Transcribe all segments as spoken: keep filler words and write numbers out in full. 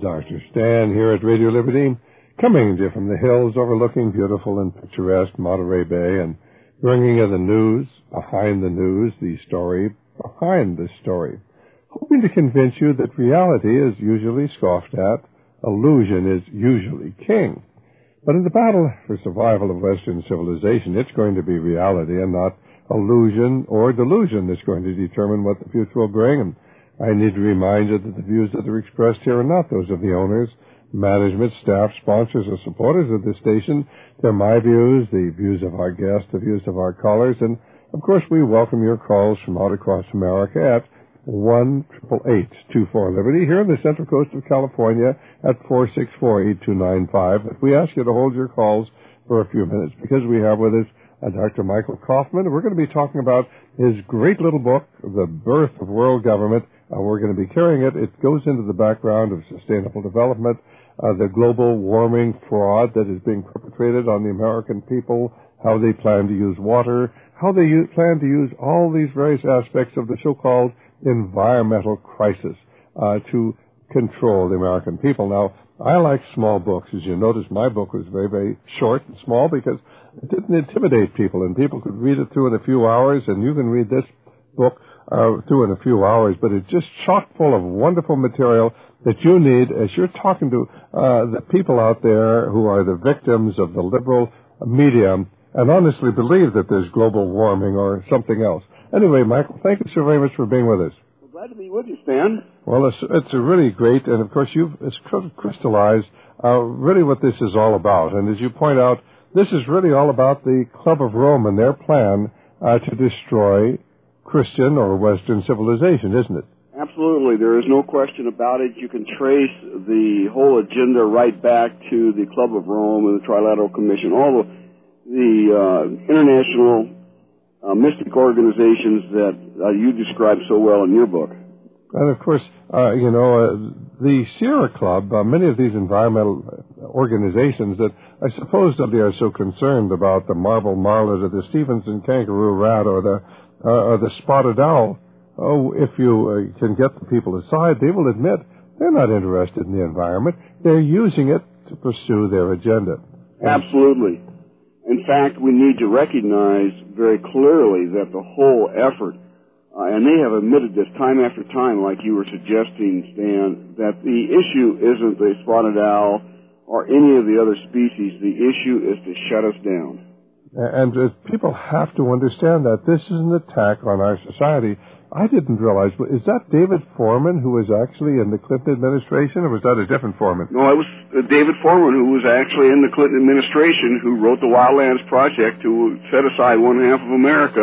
Doctor Stan here at Radio Liberty, coming to you from the hills overlooking beautiful and picturesque Monterey Bay and bringing you the news, behind the news, the story behind the story, hoping to convince you that reality is usually scoffed at, illusion is usually king. But in the battle for survival of Western civilization, it's going to be reality and not illusion or delusion that's going to determine what the future will bring. And I need to remind you that the views that are expressed here are not those of the owners, management, staff, sponsors, or supporters of this station. They're my views, the views of our guests, the views of our callers, and, of course, we welcome your calls from out across America at one eight eight eight, two four, Liberty, here on the Central Coast of California at four six four, eight two nine five. But we ask you to hold your calls for a few minutes because we have with us uh, Doctor Michael Kaufman. We're going to be talking about his great little book, The Birth of World Government. Uh, we're going to be carrying it. It goes into the background of sustainable development, uh, the global warming fraud that is being perpetrated on the American people, how they plan to use water, how they use, plan to use all these various aspects of the so-called environmental crisis uh, to control the American people. Now, I like small books. As you notice, my book was very, very short and small because it didn't intimidate people, and people could read it through in a few hours, and you can read this book uh, through in a few hours, but it's just chock full of wonderful material that you need as you're talking to uh, the people out there who are the victims of the liberal media and honestly believe that there's global warming or something else. Anyway, Michael, thank you so very much for being with us. Well, glad to be with you, Stan. Well, it's, it's a really great, and of course you've it's crystallized uh, really what this is all about. And as you point out, this is really all about the Club of Rome and their plan uh, to destroy Christian or Western civilization, isn't it? Absolutely. There is no question about it. You can trace the whole agenda right back to the Club of Rome and the Trilateral Commission, all the, the uh, international Uh, mystic organizations that uh, you described so well in your book. And, of course, uh, you know, uh, the Sierra Club, uh, many of these environmental organizations that I suppose that they are so concerned about the marble marlet or the Stevenson kangaroo rat or the, uh, or the spotted owl, oh, if you uh, can get the people aside, they will admit they're not interested in the environment. They're using it to pursue their agenda. Absolutely. In fact, we need to recognize very clearly that the whole effort, uh, and they have admitted this time after time, like you were suggesting, Stan, that the issue isn't the spotted owl or any of the other species. The issue is to shut us down. And uh, people have to understand that this is an attack on our society. I didn't realize, is that David Foreman who was actually in the Clinton administration, or was that a different Foreman? No, it was uh, David Foreman who was actually in the Clinton administration who wrote the Wildlands Project to set aside one half of America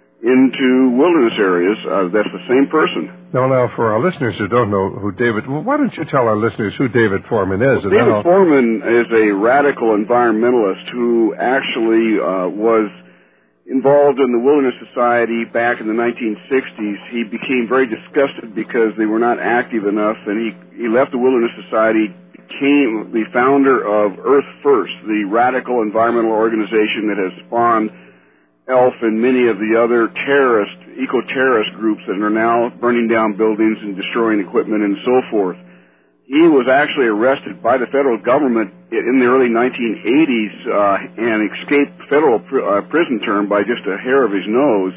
into wilderness areas. Uh, that's the same person. Now, now, for our listeners who don't know who David, well, why don't you tell our listeners who David Foreman is? Well, David Foreman is a radical environmentalist who actually uh, was involved in the Wilderness Society back in the nineteen sixties. He became very disgusted because they were not active enough, and he, he left the Wilderness Society, became the founder of Earth First, the radical environmental organization that has spawned E L F and many of the other terrorist, eco-terrorist groups that are now burning down buildings and destroying equipment and so forth. He was actually arrested by the federal government in the early nineteen eighties uh, and escaped federal pr- uh, prison term by just a hair of his nose.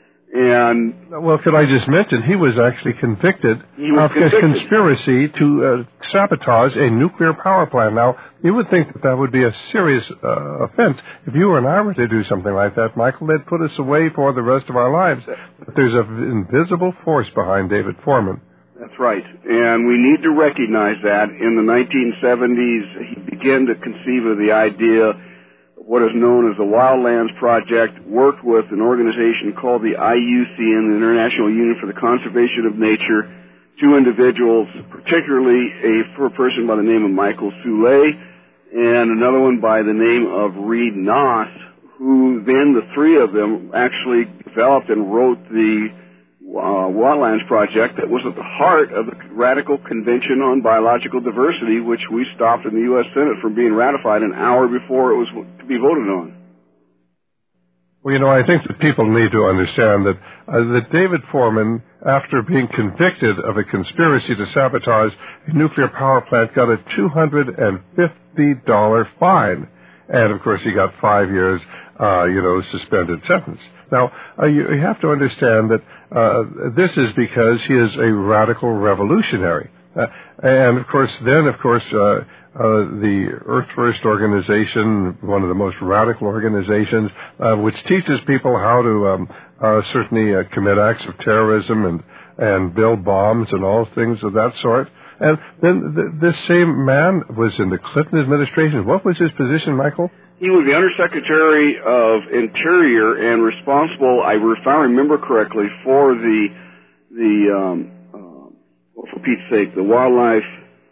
And well, could I just mention he was actually convicted he was of convicted. conspiracy to uh, sabotage a nuclear power plant. Now, you would think that that would be a serious uh, offense if you and I were to do something like that, Michael. They'd put us away for the rest of our lives. But there's an invisible force behind David Foreman. That's right. And we need to recognize that. In the nineteen seventies, he began to conceive of the idea of what is known as the Wildlands Project, worked with an organization called the I U C N, the International Union for the Conservation of Nature, two individuals, particularly a person by the name of Michael Soule and another one by the name of Reed Noss, who then the three of them actually developed and wrote the Uh, Wildlands Project that was at the heart of the Radical Convention on Biological Diversity, which we stopped in the U S Senate from being ratified an hour before it was to be voted on. Well, you know, I think that people need to understand that, uh, that David Foreman, after being convicted of a conspiracy to sabotage a nuclear power plant, got a two hundred fifty dollars fine. And, of course, he got five years, uh, you know, suspended sentence. Now, uh, you, you have to understand that uh, this is because he is a radical revolutionary. Uh, and, of course, then, of course, uh, Uh, the Earth First organization, one of the most radical organizations, uh, which teaches people how to um, uh, certainly uh, commit acts of terrorism and, and build bombs and all things of that sort. And then th- this same man was in the Clinton administration. What was his position, Michael? He was the Undersecretary of Interior and responsible, I, if I remember correctly, for the, the um, uh, well, for Pete's sake, the wildlife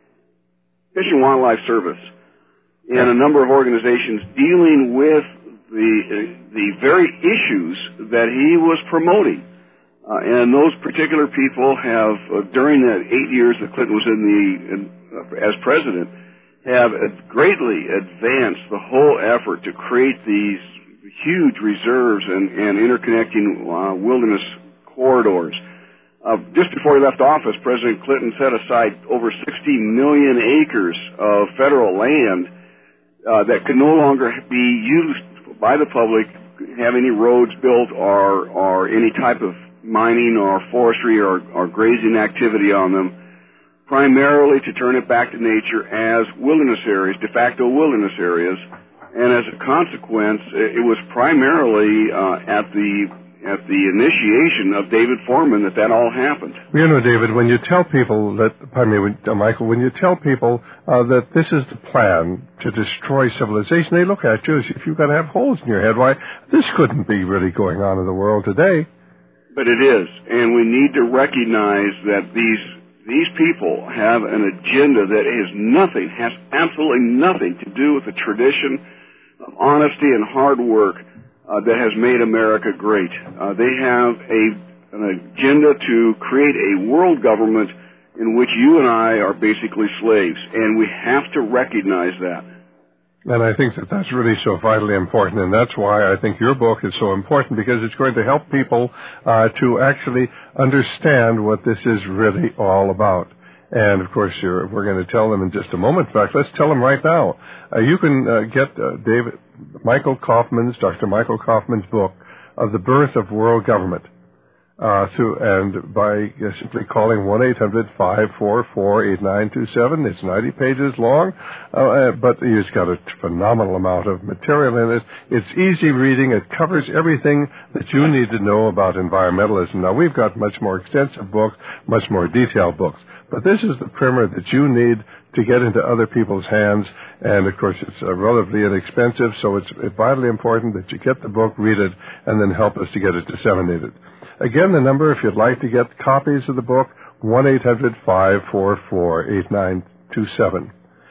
Fish and Wildlife Service, and a number of organizations dealing with the the very issues that he was promoting. Uh, and those particular people have, uh, during the eight years that Clinton was in the in, uh, as president, have uh, greatly advanced the whole effort to create these huge reserves and, and interconnecting uh, wilderness corridors. Uh, just before he left office, President Clinton set aside over sixty million acres of federal land uh, that could no longer be used by the public, have any roads built or, or any type of mining or forestry or, or grazing activity on them, primarily to turn it back to nature as wilderness areas, de facto wilderness areas. And as a consequence, it was primarily uh, at the at the initiation of David Foreman that that all happened. You know, David, when you tell people that, pardon me, uh, Michael, when you tell people uh, that this is the plan to destroy civilization, they look at you as if you've got to have holes in your head. Why, this couldn't be really going on in the world today. But it is, and we need to recognize that these these people have an agenda that is nothing, has absolutely nothing to do with the tradition of honesty and hard work Uh, that has made America great. Uh, they have a, an agenda to create a world government in which you and I are basically slaves, and we have to recognize that. And I think that that's really so vitally important, and that's why I think your book is so important, because it's going to help people uh, to actually understand what this is really all about. And, of course, you're, we're going to tell them in just a moment. In fact, let's tell them right now. Uh, you can uh, get uh, David, Michael Kaufman's, Doctor Michael Kaufman's book of The Birth of World Government. Uh, through, and by uh, simply calling one eight hundred five four four eight nine two seven. It's ninety pages long, uh, but it's got a phenomenal amount of material in it. It's easy reading. It covers everything that you need to know about environmentalism. Now, we've got much more extensive books, much more detailed books, but this is the primer that you need to get into other people's hands. And, of course, it's uh, relatively inexpensive, so it's vitally important that you get the book, read it, and then help us to get it disseminated. Again, the number, if you'd like to get copies of the book, one eight hundred five four four eight nine two seven.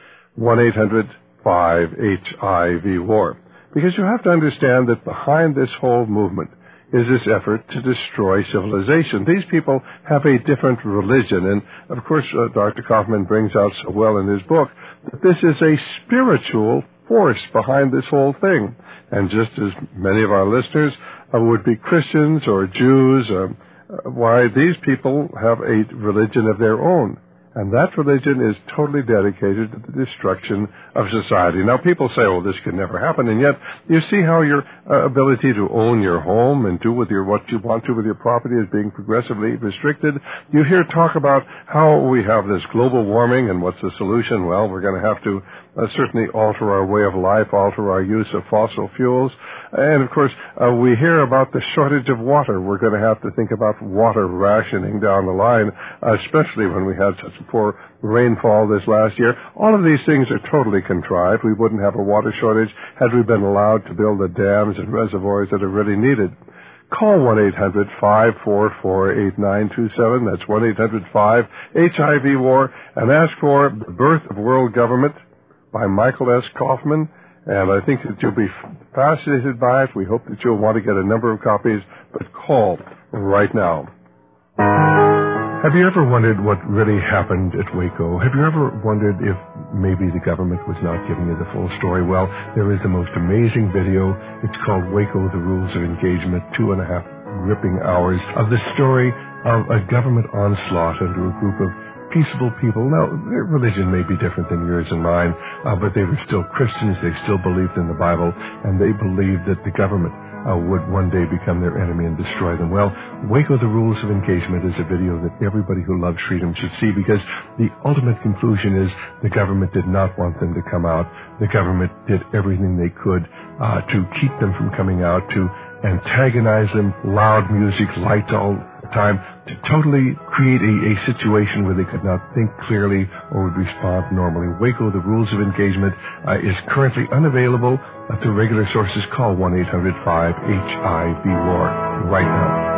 one eight hundred five H I V war. Because you have to understand that behind this whole movement is this effort to destroy civilization. These people have a different religion. And, of course, uh, Doctor Kaufman brings out so well in his book that this is a spiritual force behind this whole thing. And just as many of our listeners uh, would be Christians or Jews, uh, why, these people have a religion of their own. And that religion is totally dedicated to the destruction of society. Now, people say, oh, this could never happen. And yet, you see how your uh, ability to own your home and do with your what you want to with your property is being progressively restricted. You hear talk about how we have this global warming, and what's the solution? Well, we're going to have to uh, certainly alter our way of life, alter our use of fossil fuels. And, of course, uh, we hear about the shortage of water. We're going to have to think about water rationing down the line, especially when we had such poor rainfall this last year. All of these things are totally contrived. We wouldn't have a water shortage had we been allowed to build the dams and reservoirs that are really needed. Call one eight hundred five four four eight nine two seven. That's one eight hundred five H I V war, and ask for The Birth of World Government by Michael S. Kaufman. And I think that you'll be fascinated by it. We hope that you'll want to get a number of copies, but call right now. Have you ever wondered what really happened at Waco? Have you ever wondered if maybe the government was not giving you the full story. Well, there is the most amazing video. It's called Waco, The Rules of Engagement, two and a half gripping hours of the story of a government onslaught into a group of peaceable people. Now, their religion may be different than yours and mine, uh, but they were still Christians. They still believed in the Bible, and they believed that the government uh, would one day become their enemy and destroy them. Well, Waco, The Rules of Engagement is a video that everybody who loves freedom should see, because the ultimate conclusion is the government did not want them to come out. The government did everything they could uh, to keep them from coming out, to antagonize them, loud music, lights all the time, to totally create a, a situation where they could not think clearly or would respond normally. Waco, The Rules of Engagement, uh, is currently unavailable uh, through regular sources. Call one eight hundred five H I V war right now.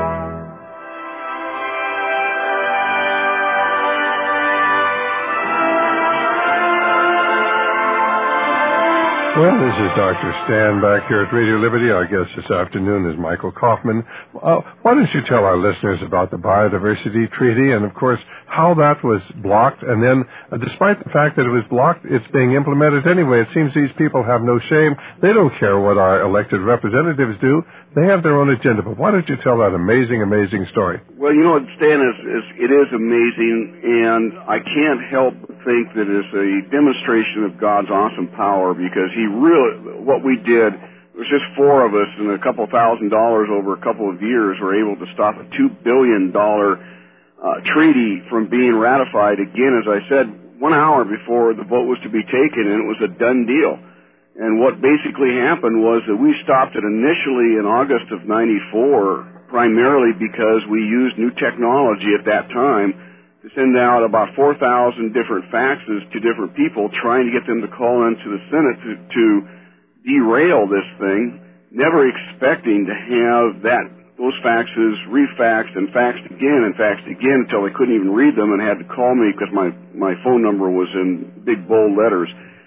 Well, this is Doctor Stan back here at Radio Liberty. Our guest this afternoon is Michael Kaufman. Uh, why don't you tell our listeners about the Biodiversity Treaty and, of course, how that was blocked, and then, uh, despite the fact that it was blocked, it's being implemented anyway. It seems these people have no shame. They don't care what our elected representatives do. They have their own agenda. But why don't you tell that amazing, amazing story? Well, you know what, Stan, is, is it is amazing, and I can't help but think that it's a demonstration of God's awesome power, because he really, what we did, it was just four of us and a couple thousand dollars over a couple of years were able to stop a two billion dollars uh, treaty from being ratified again, as I said, one hour before the vote was to be taken, and it was a done deal. And what basically happened was that we stopped it initially in August of ninety-four, primarily because we used new technology at that time to send out about four thousand different faxes to different people, trying to get them to call into the Senate to, to derail this thing, never expecting to have that those faxes refaxed and faxed again and faxed again until they couldn't even read them and had to call me because my, my phone number was in big bold letters.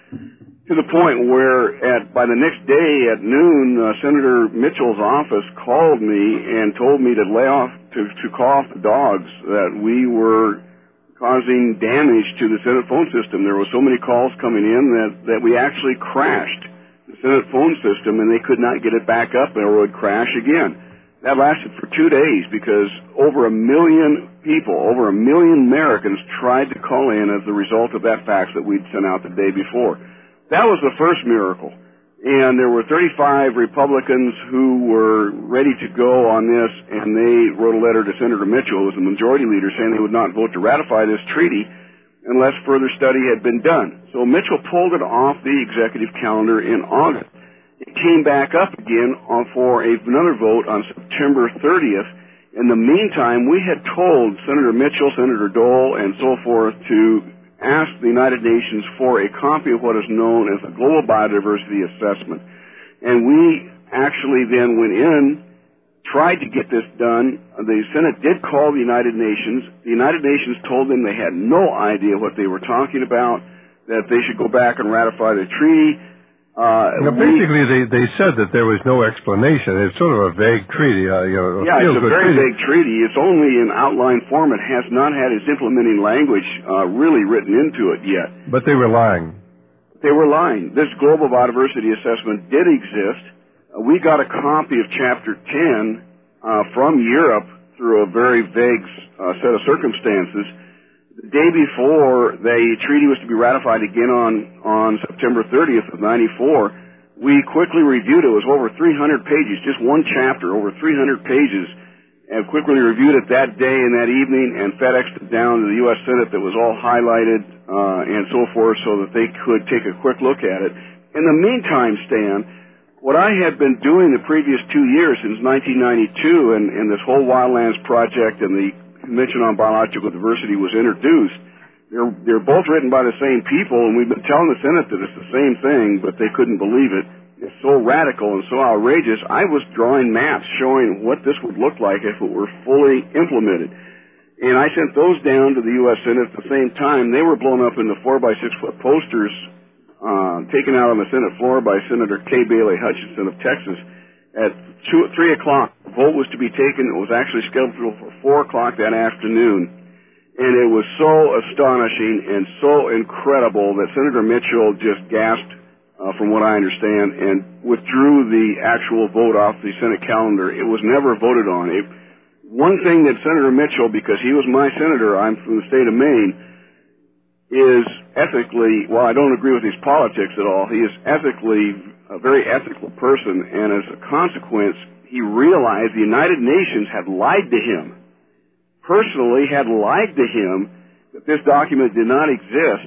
To the point where at by the next day at noon, uh, Senator Mitchell's office called me and told me to lay off, to, to call off the dogs, that we were causing damage to the Senate phone system. There were so many calls coming in that, that we actually crashed the Senate phone system, and they could not get it back up, or it would crash again. That lasted for two days because over a million people, over a million Americans tried to call in as a result of that fax that we'd sent out the day before. That was the first miracle. And there were thirty-five Republicans who were ready to go on this, and they wrote a letter to Senator Mitchell, who was the majority leader, saying they would not vote to ratify this treaty unless further study had been done. So Mitchell pulled it off the executive calendar in August. It came back up again for a, another vote on September thirtieth. In the meantime, we had told Senator Mitchell, Senator Dole, and so forth to ask the United Nations for a copy of what is known as the Global Biodiversity Assessment. And we actually then went in, tried to get this done. The Senate did call the United Nations. The United Nations told them they had no idea what they were talking about, that they should go back and ratify the treaty. Uh, now, basically, they, they said that there was no explanation. It's sort of a vague treaty. Uh, you know, yeah, it's a very treaty. vague treaty. It's only in outline form. It has not had its implementing language uh, really written into it yet. But they were lying. They were lying. This Global Biodiversity Assessment did exist. Uh, we got a copy of Chapter ten uh, from Europe through a very vague uh, set of circumstances. The day before the treaty was to be ratified again on, on September thirtieth of ninety-four, we quickly reviewed it. It was over three hundred pages, just one chapter, over three hundred pages, and quickly reviewed it that day and that evening and FedExed it down to the U S Senate that was all highlighted uh, and so forth so that they could take a quick look at it. In the meantime, Stan, what I had been doing the previous two years since nineteen ninety-two and, and this whole Wildlands project and the Convention on Biological Diversity was introduced. They're, they're both written by the same people, and we've been telling the Senate that it's the same thing, but they couldn't believe it. It's so radical and so outrageous. I was drawing maps showing what this would look like if it were fully implemented. And I sent those down to the U S Senate at the same time. They were blown up into four by six foot posters uh, taken out on the Senate floor by Senator Kay Bailey Hutchinson of Texas. At two, three o'clock, the vote was to be taken. It was actually scheduled for four o'clock that afternoon. And it was so astonishing and so incredible that Senator Mitchell just gasped, uh, from what I understand, and withdrew the actual vote off the Senate calendar. It was never voted on. It, one thing that Senator Mitchell, because he was my senator, I'm from the state of Maine, is ethically, well, I don't agree with his politics at all. He is ethically a very ethical person, and as a consequence, he realized the United Nations had lied to him. Personally had lied to him that this document did not exist,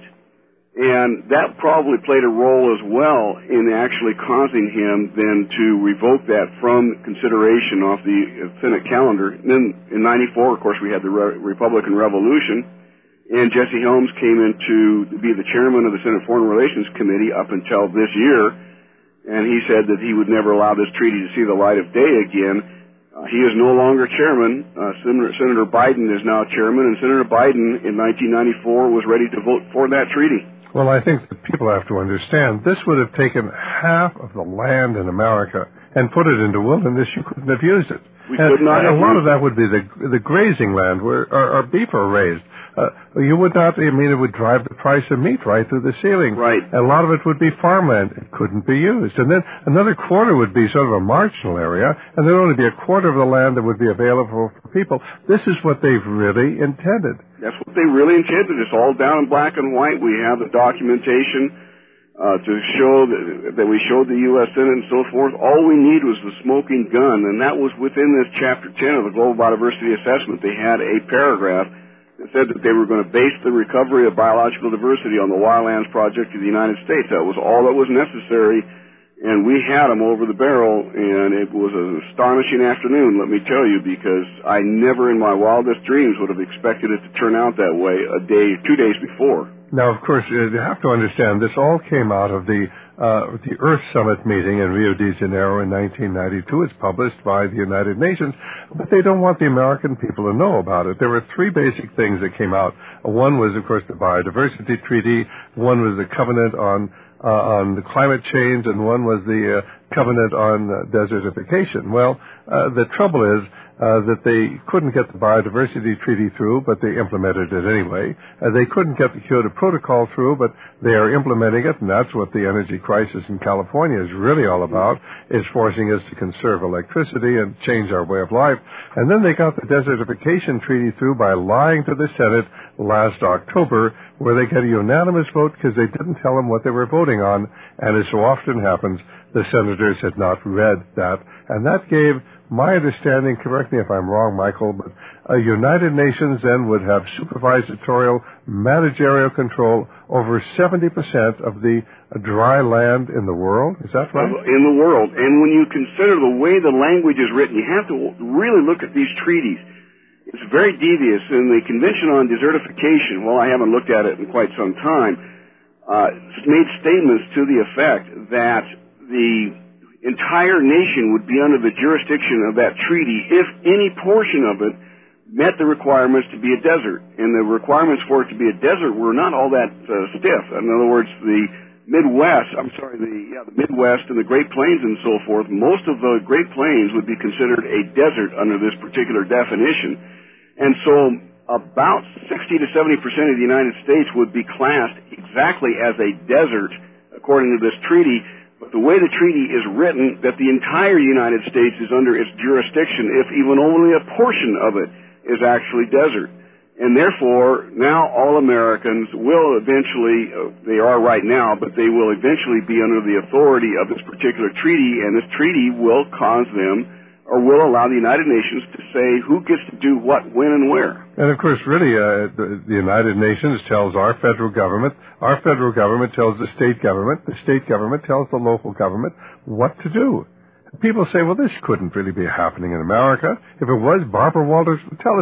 and that probably played a role as well in actually causing him then to revoke that from consideration off the Senate calendar. And then in ninety-four, of course, we had the Re- Republican Revolution, and Jesse Helms came in to be the chairman of the Senate Foreign Relations Committee up until this year, and he said that he would never allow this treaty to see the light of day again. Uh, he is no longer chairman. Uh, Senator, Senator Biden is now chairman, and Senator Biden in nineteen ninety-four was ready to vote for that treaty. Well, I think that people have to understand this would have taken half of the land in America and put it into wilderness. You couldn't have used it. We and, could not and have a lot used of that would be the the grazing land where our, our beef are raised. Uh, you would not, I mean, it would drive the price of meat right through the ceiling. Right. A lot of it would be farmland. It couldn't be used. And then another quarter would be sort of a marginal area, and there would only be a quarter of the land that would be available for people. This is what they've really intended. That's what they really intended. It's all down in black and white. We have the documentation uh, to show that, that we showed the U S Senate and so forth. All we need was the smoking gun, and that was within this Chapter ten of the Global Biodiversity Assessment. They had a paragraph that said that they were going to base the recovery of biological diversity on the Wildlands Project of the United States. That was all that was necessary, and we had them over the barrel, and it was an astonishing afternoon, let me tell you, because I never in my wildest dreams would have expected it to turn out that way a day, two days before. Now, of course, you have to understand, this all came out of the uh, the Earth Summit meeting in Rio de Janeiro in nineteen ninety-two. It's published by the United Nations, but they don't want the American people to know about it. There were three basic things that came out. One was, of course, the Biodiversity Treaty. One was the Covenant on uh, on the climate change, and one was the uh, Covenant on uh, desertification. Well, uh, the trouble is uh, that they couldn't get the Biodiversity Treaty through, but they implemented it anyway. Uh, they couldn't get the Kyoto Protocol through, but they are implementing it, and that's what the energy crisis in California is really all about, is forcing us to conserve electricity and change our way of life. And then they got the Desertification Treaty through by lying to the Senate last October, where they got a unanimous vote because they didn't tell them what they were voting on, and as so often happens, the senators had not read that, and that gave my understanding, correct me if I'm wrong, Michael, but a United Nations then would have supervisory, managerial control over seventy percent of the dry land in the world. Is that right? In the world. And when you consider the way the language is written, you have to really look at these treaties. It's very devious. In the Convention on Desertification, well, I haven't looked at it in quite some time, uh, made statements to the effect that the entire nation would be under the jurisdiction of that treaty if any portion of it met the requirements to be a desert. And the requirements for it to be a desert were not all that uh, stiff. In other words, the Midwest, I'm sorry, the, yeah, the Midwest and the Great Plains and so forth, most of the Great Plains would be considered a desert under this particular definition. And so about sixty to seventy percent of the United States would be classed exactly as a desert according to this treaty. But the way the treaty is written, that the entire United States is under its jurisdiction if even only a portion of it is actually desert. And therefore, now all Americans will eventually, uh, they are right now, but they will eventually be under the authority of this particular treaty, and this treaty will cause them, or will allow the United Nations to say who gets to do what, when, and where. And of course, really, uh, the, the United Nations tells our federal government, our federal government tells the state government, the state government tells the local government what to do. People say, well, this couldn't really be happening in America. If it was, Barbara Walters would tell us.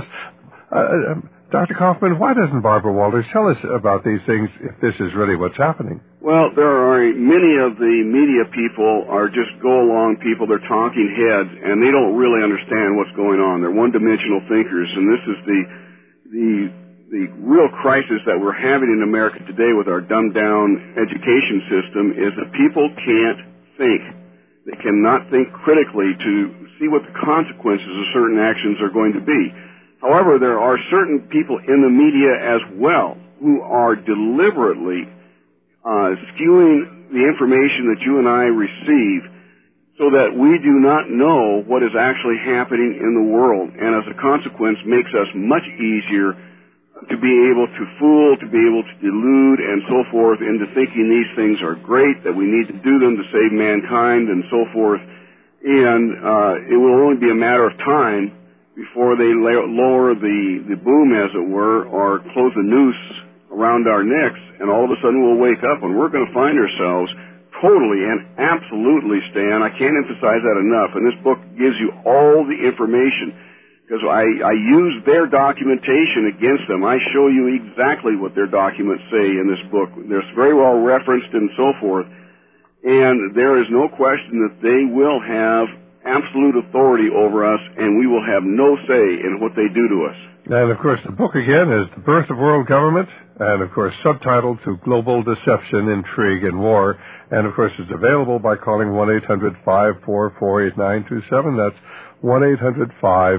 Uh, um, Doctor Kaufman, why doesn't Barbara Walters tell us about these things if this is really what's happening? Well, there are many of the media people are just go-along people. They're talking heads, and they don't really understand what's going on. They're one-dimensional thinkers, and this is the the the real crisis that we're having in America today with our dumbed-down education system is that people can't think. They cannot think critically to see what the consequences of certain actions are going to be. However, there are certain people in the media as well who are deliberately uh, skewing the information that you and I receive so that we do not know what is actually happening in the world, and as a consequence makes us much easier to be able to fool, to be able to delude, and so forth, into thinking these things are great, that we need to do them to save mankind, and so forth. And uh, it will only be a matter of time before they la- lower the, the boom, as it were, or close the noose around our necks, and all of a sudden we'll wake up and we're going to find ourselves totally and absolutely, Stan, I can't emphasize that enough, and this book gives you all the information, because I, I use their documentation against them. I show you exactly what their documents say in this book. They're very well referenced and so forth, and there is no question that they will have absolute authority over us, and we will have no say in what they do to us. And, of course, the book, again, is The Birth of World Government, and, of course, subtitled To Global Deception, Intrigue, and War. And, of course, it's available by calling one eight hundred five four four eight nine two seven. That's one eight hundred five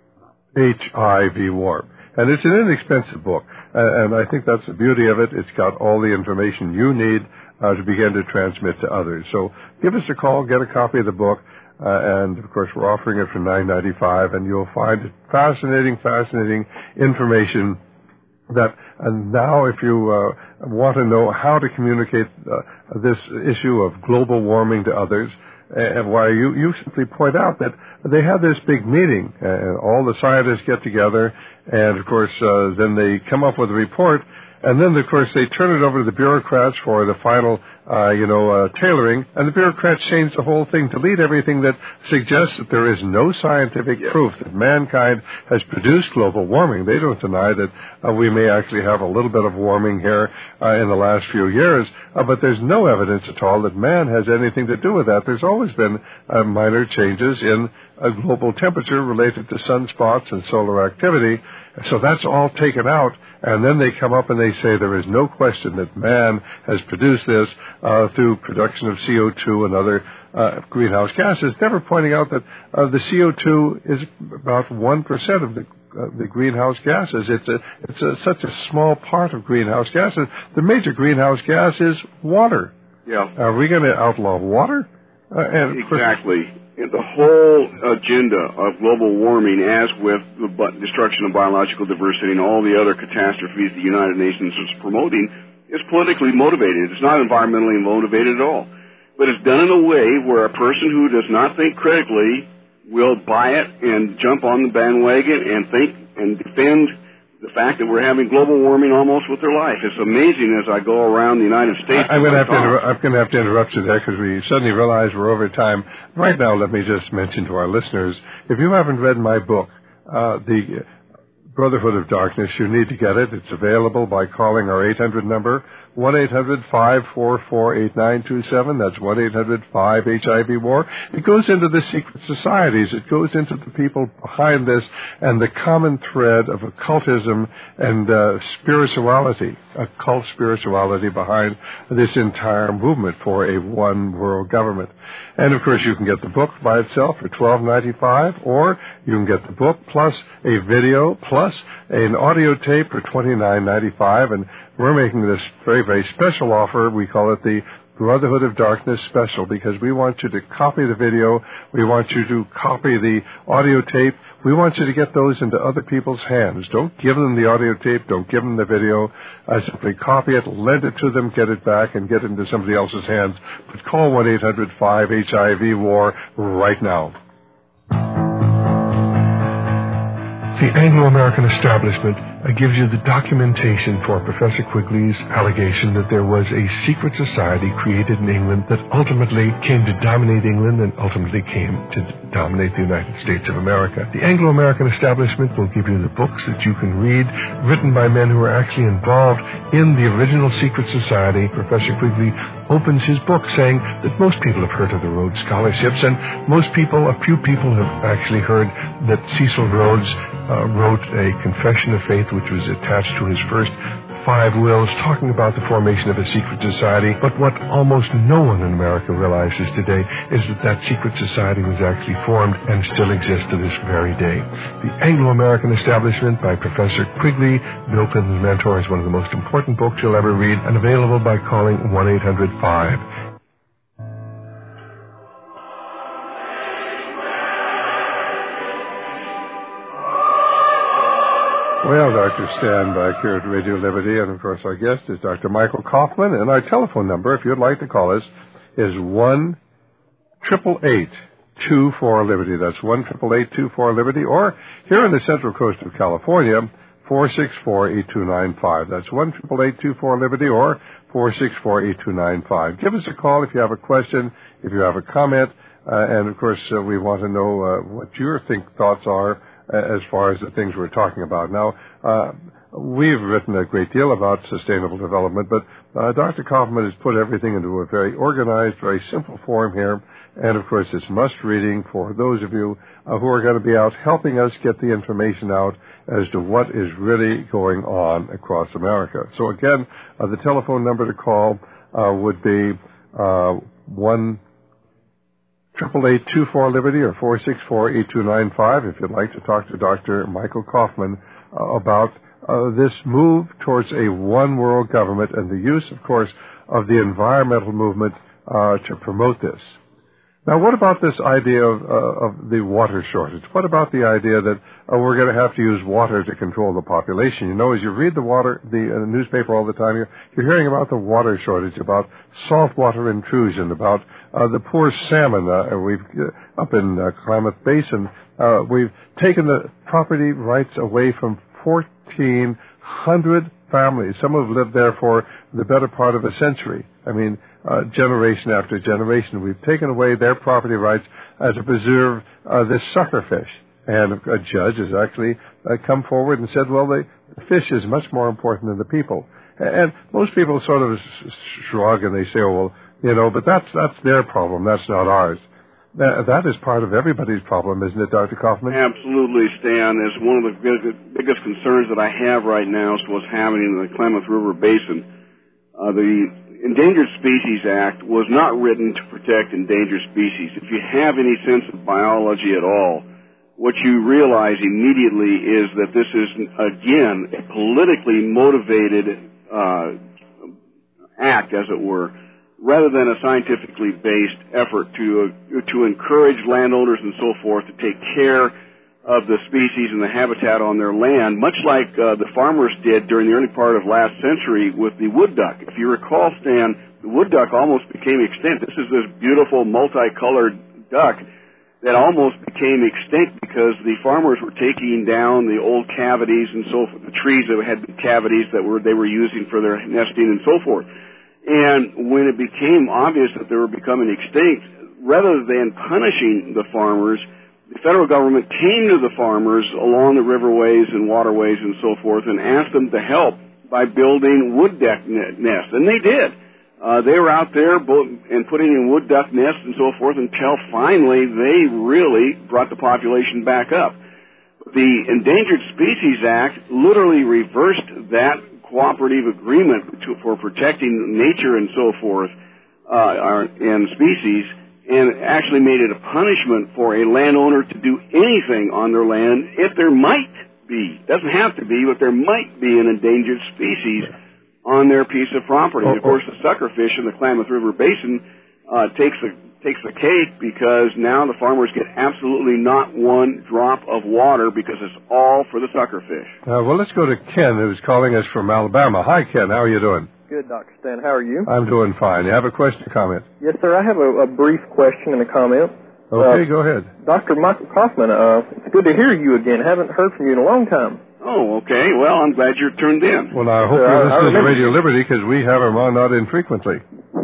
H I V war. And it's an inexpensive book, and I think that's the beauty of it. It's got all the information you need uh, to begin to transmit to others. So give us a call, get a copy of the book. Uh, and, of course, we're offering it for nine ninety-five, and you'll find fascinating, fascinating information that uh, now if you uh, want to know how to communicate uh, this issue of global warming to others, and why you, you simply point out that they have this big meeting, and all the scientists get together, and, of course, uh, then they come up with a report, and then, of course, they turn it over to the bureaucrats for the final, uh, you know, uh, tailoring, and the bureaucrats change the whole thing, delete everything that suggests that there is no scientific yeah. proof that mankind has produced global warming. They don't deny that uh, we may actually have a little bit of warming here uh, in the last few years, uh, but there's no evidence at all that man has anything to do with that. There's always been uh, minor changes in uh, global temperature related to sunspots and solar activity, so that's all taken out. And then they come up and they say there is no question that man has produced this uh, through production of C O two and other uh, greenhouse gases, never pointing out that uh, the C O two is about one percent of the uh, the greenhouse gases. It's a it's a, such a small part of greenhouse gases. The major greenhouse gas is water. Yeah. Are we going to outlaw water? Uh, and exactly. The whole agenda of global warming, as with the destruction of biological diversity and all the other catastrophes the United Nations is promoting, is politically motivated. It's not environmentally motivated at all. But it's done in a way where a person who does not think critically will buy it and jump on the bandwagon and think and defend the fact that we're having global warming almost with their life. It's amazing as I go around the United States. I'm going to have to inter- I'm going to have to interrupt you there because we suddenly realize we're over time. Right now, let me just mention to our listeners, if you haven't read my book, uh, The Brotherhood of Darkness, you need to get it. It's available by calling our eight hundred number, one eight hundred five four four eight nine two seven. That's one eight hundred five H I V war. It goes into the secret societies. It goes into the people behind this and the common thread of occultism and uh, spirituality, occult spirituality behind this entire movement for a one world government. And, of course, you can get the book by itself for twelve ninety-five, or you can get the book plus a video plus an audio tape for twenty-nine ninety-five, and we're making this very, very special offer. We call it the Brotherhood of Darkness Special, because we want you to copy the video, we want you to copy the audio tape, we want you to get those into other people's hands. Don't give them the audio tape, don't give them the video, uh, simply copy it, lend it to them, get it back, and get it into somebody else's hands. But call one eight hundred five H I V war right now. The Anglo-American establishment uh, gives you the documentation for Professor Quigley's allegation that there was a secret society created in England that ultimately came to dominate England and ultimately came to dominate the United States of America. The Anglo-American establishment will give you the books that you can read, written by men who were actually involved in the original secret society. Professor Quigley opens his book saying that most people have heard of the Rhodes Scholarships, and most people, a few people, have actually heard that Cecil Rhodes uh, wrote a confession of faith which was attached to his first five wills talking about the formation of a secret society, but what almost no one in America realizes today is that that secret society was actually formed and still exists to this very day. The Anglo-American Establishment by Professor Quigley, Bill Clinton's mentor, is one of the most important books you'll ever read, and available by calling one eight hundred five. Well, Doctor Stan back here at Radio Liberty, and of course our guest is Doctor Michael Kaufman, and our telephone number, if you'd like to call us, is one eight eight eight, two four, Liberty. That's one eight eight eight, two four, Liberty, or here in the Central Coast of California, four six four, eight two nine five. That's one eight eight eight, two four, Liberty, or four six four, eight two nine five. Give us a call if you have a question, if you have a comment, uh, and of course uh, we want to know uh, what your think thoughts are as far as the things we're talking about. Now, uh, we've written a great deal about sustainable development, but uh, Doctor Kaufman has put everything into a very organized, very simple form here, and of course it's must-reading for those of you uh, who are going to be out helping us get the information out as to what is really going on across America. So again, uh, the telephone number to call uh, would be uh, one eight eight eight, two four, Liberty, or four six four, eight two nine five if you'd like to talk to Doctor Michael Kaufman uh, about uh, this move towards a one-world government and the use, of course, of the environmental movement uh, to promote this. Now, what about this idea of, uh, of the water shortage? What about the idea that uh, we're going to have to use water to control the population? You know, as you read the water, the uh, newspaper all the time, you're, you're hearing about the water shortage, about saltwater intrusion, about uh, the poor salmon. Uh, we've uh, up in uh, Klamath Basin, uh, we've taken the property rights away from fourteen hundred families. Some have lived there for the better part of a century. I mean, uh, generation after generation. We've taken away their property rights uh, to preserve uh, this suckerfish. And a judge has actually uh, come forward and said, well, the fish is much more important than the people. And most people sort of shrug and they say, oh, well, you know, but that's that's their problem. That's not ours. That, that is part of everybody's problem, isn't it, Doctor Kaufman? Absolutely, Stan. It's one of the biggest, biggest concerns that I have right now is what's happening in the Klamath River Basin. Uh, the Endangered Species Act was not written to protect endangered species. If you have any sense of biology at all, what you realize immediately is that this is, again, a politically motivated uh, act, as it were, rather than a scientifically based effort to uh, to encourage landowners and so forth to take care of the species and the habitat on their land, much like uh, the farmers did during the early part of last century with the wood duck. If you recall, Stan, the wood duck almost became extinct. This is this beautiful multicolored duck that almost became extinct because the farmers were taking down the old cavities and so forth, the trees that had cavities that were they were using for their nesting and so forth. And when it became obvious that they were becoming extinct, rather than punishing the farmers, the federal government came to the farmers along the riverways and waterways and so forth and asked them to help by building wood duck nests. And they did. Uh, they were out there and putting in wood duck nests and so forth until finally they really brought the population back up. The Endangered Species Act literally reversed that cooperative agreement for protecting nature and so forth uh, and species, and actually made it a punishment for a landowner to do anything on their land if there might be, doesn't have to be, but there might be an endangered species on their piece of property. And of course, the suckerfish in the Klamath River Basin uh, takes the takes the cake because now the farmers get absolutely not one drop of water because it's all for the suckerfish. Uh, well, let's go to Ken, who's calling us from Alabama. Hi, Ken. How are you doing? Good, Doctor Stan. How are you? I'm doing fine. You have a question or comment? Yes, sir. I have a, a brief question and a comment. Okay, uh, go ahead. Doctor Michael Kaufman, uh, it's good to hear you again. Haven't heard from you in a long time. Oh, okay. Well, I'm glad you're tuned in. Well, I hope uh, you're listening to Radio you. Liberty because we have them on not infrequently.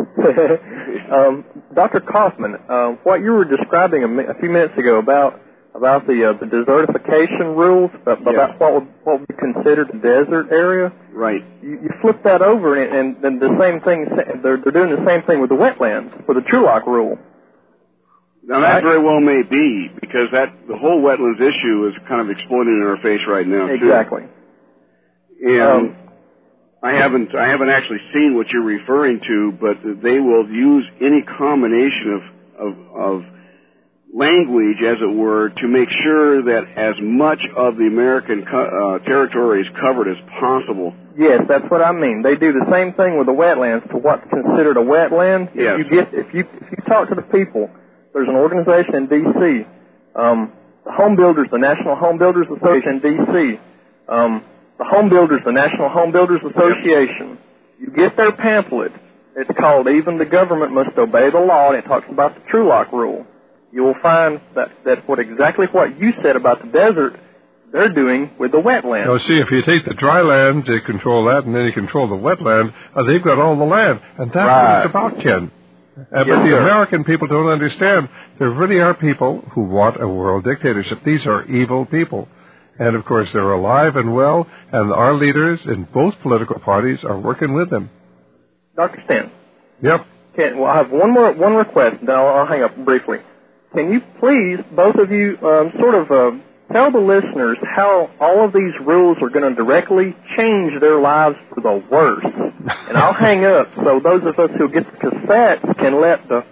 um, Doctor Kaufman, uh, what you were describing a, mi- a few minutes ago about about the uh, the desertification rules, about, yes. about what would, what would be considered a desert area. Right. You, you flip that over, and, and, and the same thing. They're they're doing the same thing with the wetlands, with the Trulock rule. Now that very well may be because that the whole wetlands issue is kind of exploding in our face right now. Exactly. Too. And um, I haven't I haven't actually seen what you're referring to, but they will use any combination of of, of language, as it were, to make sure that as much of the American co- uh, territory is covered as possible. Yes, that's what I mean. They do the same thing with the wetlands to what's considered a wetland. Yes. If you get if you if you talk to the people, there's an organization in D C, um, the Home Builders, the National Home Builders Association in D C, um, the Home Builders, the National Home Builders Association. You get their pamphlet. It's called "Even the Government Must Obey the Law," and it talks about the Trulock Rule. You will find that that what exactly what you said about the desert, they're doing with the wetland. Now, see, if you take the dry land, they control that, and then you control the wetland, uh, they've got all the land. And that's right. what it's about, Ken. Uh, but yes, the sir. American people don't understand. There really are people who want a world dictatorship. These are evil people. And, of course, they're alive and well, and our leaders in both political parties are working with them. Doctor Stan. Yep. Can, well, I have one more one request, and then I'll, I'll hang up briefly. Can you please, both of you, um, sort of uh, tell the listeners how all of these rules are going to directly change their lives for the worse? And I'll hang up so those of us who get the cassettes can let the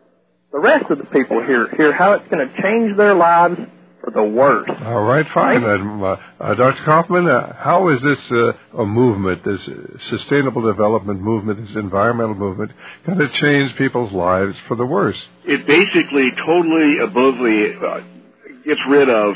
the rest of the people hear hear how it's going to change their lives for the worse. All right, fine. Right? Uh, uh, Doctor Kaufman, uh, how is this uh, a movement, this sustainable development movement, this environmental movement, going to change people's lives for the worse? It basically totally abruptly uh, gets rid of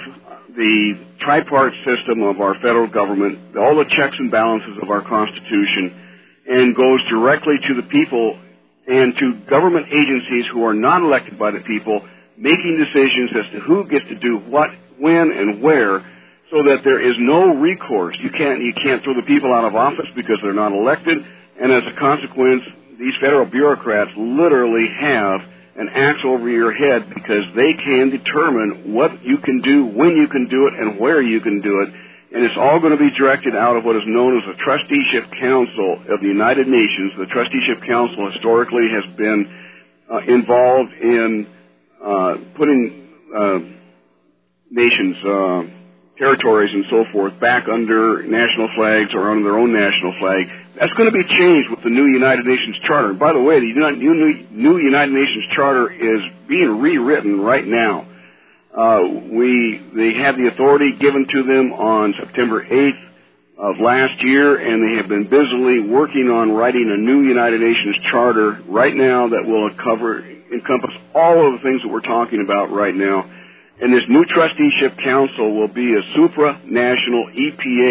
the tripart system of our federal government, all the checks and balances of our Constitution, and goes directly to the people and to government agencies who are not elected by the people, making decisions as to who gets to do what, when, and where, so that there is no recourse. You can't you can't throw the people out of office because they're not elected, and as a consequence, these federal bureaucrats literally have an axe over your head because they can determine what you can do, when you can do it, and where you can do it. And it's all going to be directed out of what is known as the Trusteeship Council of the United Nations. The Trusteeship Council historically has been uh, involved in uh, putting uh, nations, uh, territories, and so forth back under national flags or under their own national flag. That's going to be changed with the new United Nations Charter. And by the way, the new, new United Nations Charter is being rewritten right now. Uh, we, they had the authority given to them on September eighth of last year, and they have been busily working on writing a new United Nations Charter right now that will cover, encompass all of the things that we're talking about right now. And this new Trusteeship Council will be a supranational E P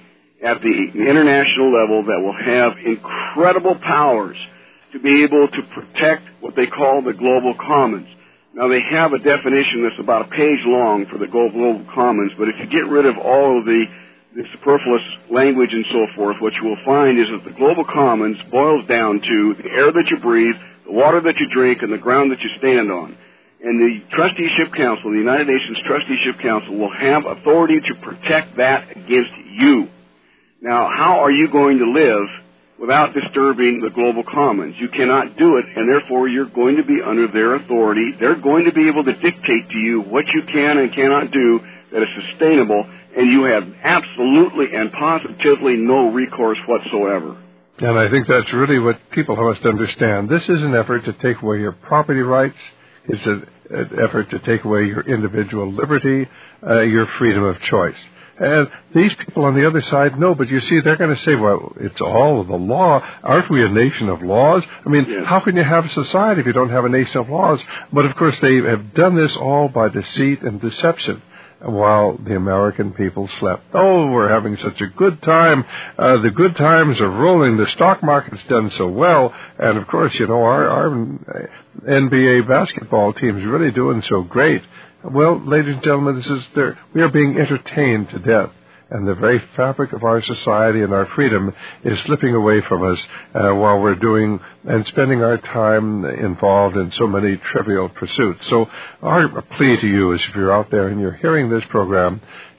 A at the international level that will have incredible powers to be able to protect what they call the global commons. Now, they have a definition that's about a page long for the global commons, but if you get rid of all of the, the superfluous language and so forth, what you will find is that the global commons boils down to the air that you breathe, the water that you drink, and the ground that you stand on. And the Trusteeship Council, the United Nations Trusteeship Council, will have authority to protect that against you. Now, how are you going to live without disturbing the global commons? You cannot do it, and therefore you're going to be under their authority. They're going to be able to dictate to you what you can and cannot do that is sustainable, and you have absolutely and positively no recourse whatsoever. And I think that's really what people must understand. This is an effort to take away your property rights. It's a, an effort to take away your individual liberty, uh, your freedom of choice. And these people on the other side know, but you see, they're going to say, well, it's all of the law. Aren't we a nation of laws? I mean, yes. How can you have a society if you don't have a nation of laws? But, of course, they have done this all by deceit and deception while the American people slept. Oh, we're having such a good time. Uh, the good times are rolling. The stock market's done so well. And, of course, you know, our, our N B A basketball team is really doing so great. Well, ladies and gentlemen, this is there. We are being entertained to death, and the very fabric of our society and our freedom is slipping away from us uh, while we're doing and spending our time involved in so many trivial pursuits. So our plea to you is, if you're out there and you're hearing this program,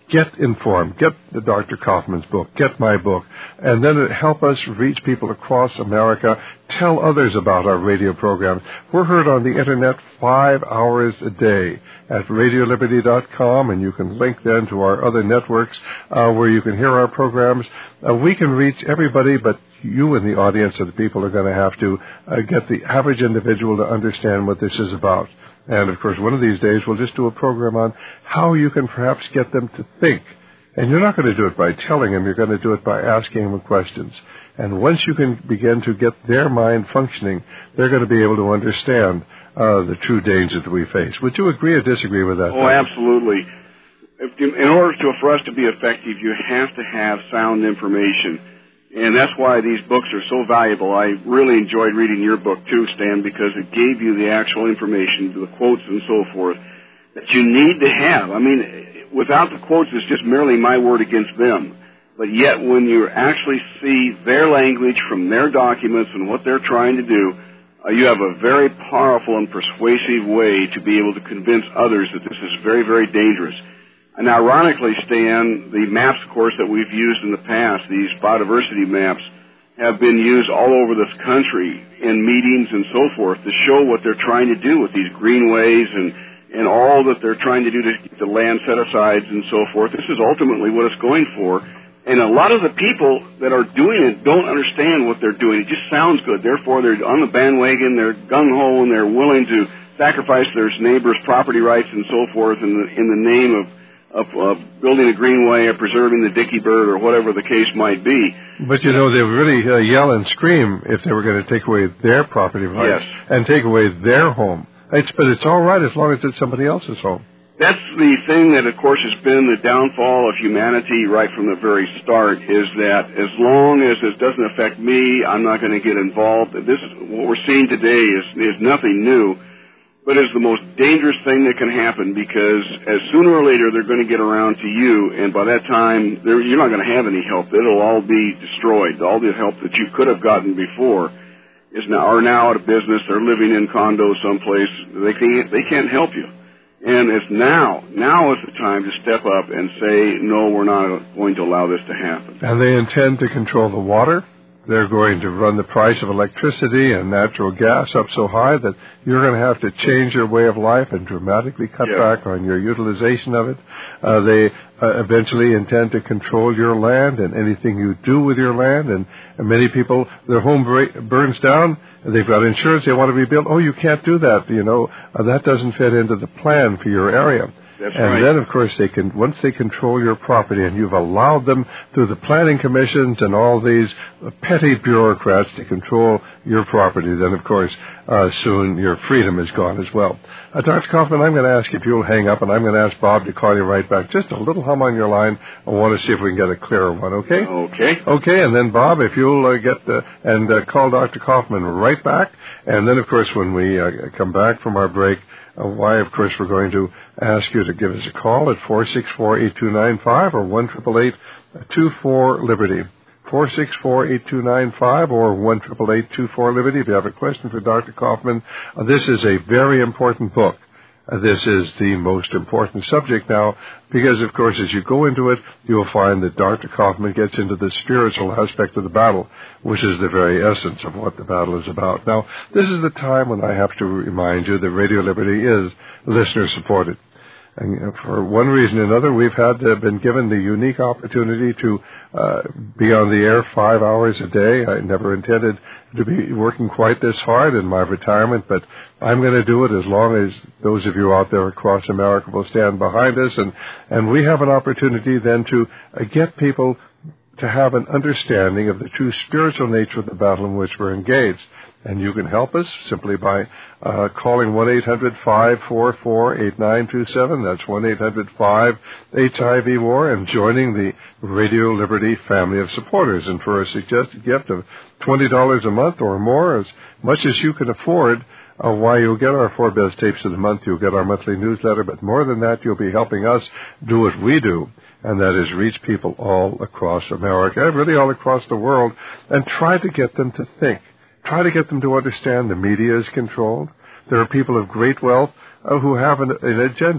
get informed. Get the Doctor Kaufman's book. Get my book. And then it help us reach people across America. Tell others about our radio programs. We're heard on the Internet five hours a day at radio liberty dot com, and you can link then to our other networks uh, where you can hear our programs. Uh, we can reach everybody, but you and the audience of the people are going to have to uh, get the average individual to understand what this is about. And, of course, one of these days we'll just do a program on how you can perhaps get them to think. And you're not going to do it by telling them. You're going to do it by asking them questions. And once you can begin to get their mind functioning, they're going to be able to understand uh, the true danger that we face. Would you agree or disagree with that? Oh, absolutely. If you, in order to, for us to be effective, you have to have sound information. And that's why these books are so valuable. I really enjoyed reading your book, too, Stan, because it gave you the actual information, the quotes and so forth, that you need to have. I mean, without the quotes, it's just merely my word against them. But yet, when you actually see their language from their documents and what they're trying to do, uh, you have a very powerful and persuasive way to be able to convince others that this is very, very dangerous. And ironically, Stan, the maps, of course, that we've used in the past, these biodiversity maps, have been used all over this country in meetings and so forth to show what they're trying to do with these greenways and, and all that they're trying to do to get the land set-asides and so forth. This is ultimately what it's going for. And a lot of the people that are doing it don't understand what they're doing. It just sounds good. Therefore, they're on the bandwagon, they're gung-ho, and they're willing to sacrifice their neighbors' property rights and so forth in the, in the name of Of, of building a greenway or preserving the dicky bird or whatever the case might be. But, you know, they would really uh, yell and scream if they were going to take away their property rights yes. and take away their home. It's, but it's all right as long as it's somebody else's home. That's the thing that, of course, has been the downfall of humanity right from the very start, is that as long as it doesn't affect me, I'm not going to get involved. This is, what we're seeing today is, is nothing new. But it's the most dangerous thing that can happen, because as sooner or later they're going to get around to you, and by that time you're not going to have any help. It'll all be destroyed. All the help that you could have gotten before is now are now out of business. They're living in condos someplace. They can't they can't help you. And it's now now is the time to step up and say, no, we're not going to allow this to happen. And they intend to control the water. They're going to run the price of electricity and natural gas up so high that you're going to have to change your way of life and dramatically cut yeah. back on your utilization of it. Uh, they uh, eventually intend to control your land and anything you do with your land. And, and many people, their home bra- burns down, and they've got insurance, they want to rebuild. Oh, you can't do that. You know, uh, that doesn't fit into the plan for your area. That's and right. then, of course, they can once they control your property, and you've allowed them through the planning commissions and all these petty bureaucrats to control your property, then, of course, uh, soon your freedom is gone as well. Uh, Doctor Kaufman, I'm going to ask if you'll hang up, and I'm going to ask Bob to call you right back. Just a little hum on your line. I want to see if we can get a clearer one, okay? Okay. Okay, and then, Bob, if you'll uh, get uh, and uh, call Doctor Kaufman right back. And then, of course, when we uh, come back from our break, Uh, why, of course, we're going to ask you to give us a call at four six four, eight two nine five or one eight eight eight, two four, Liberty. four six four, eight two nine five or one eight eight eight, two four, Liberty. If you have a question for Doctor Kaufman, uh, this is a very important book. Uh, this is the most important subject now because, of course, as you go into it, you'll find that Doctor Kaufman gets into the spiritual aspect of the battle, which is the very essence of what the battle is about. Now, this is the time when I have to remind you that Radio Liberty is listener-supported. And for one reason or another, we've had uh, been given the unique opportunity to uh, be on the air five hours a day. I never intended to be working quite this hard in my retirement, but I'm going to do it as long as those of you out there across America will stand behind us. And, and we have an opportunity then to uh, get people to have an understanding of the true spiritual nature of the battle in which we're engaged. And you can help us simply by uh, calling one eight hundred, five four four, eight nine two seven. That's one eight hundred, five H I V war, and joining the Radio Liberty family of supporters. And for a suggested gift of twenty dollars a month or more, as much as you can afford, uh, why, you'll get our four best tapes of the month, you'll get our monthly newsletter, but more than that, you'll be helping us do what we do, and that is reach people all across America, really all across the world, and try to get them to think. Try to get them to understand the media is controlled. There are people of great wealth uh, who have an, an agenda.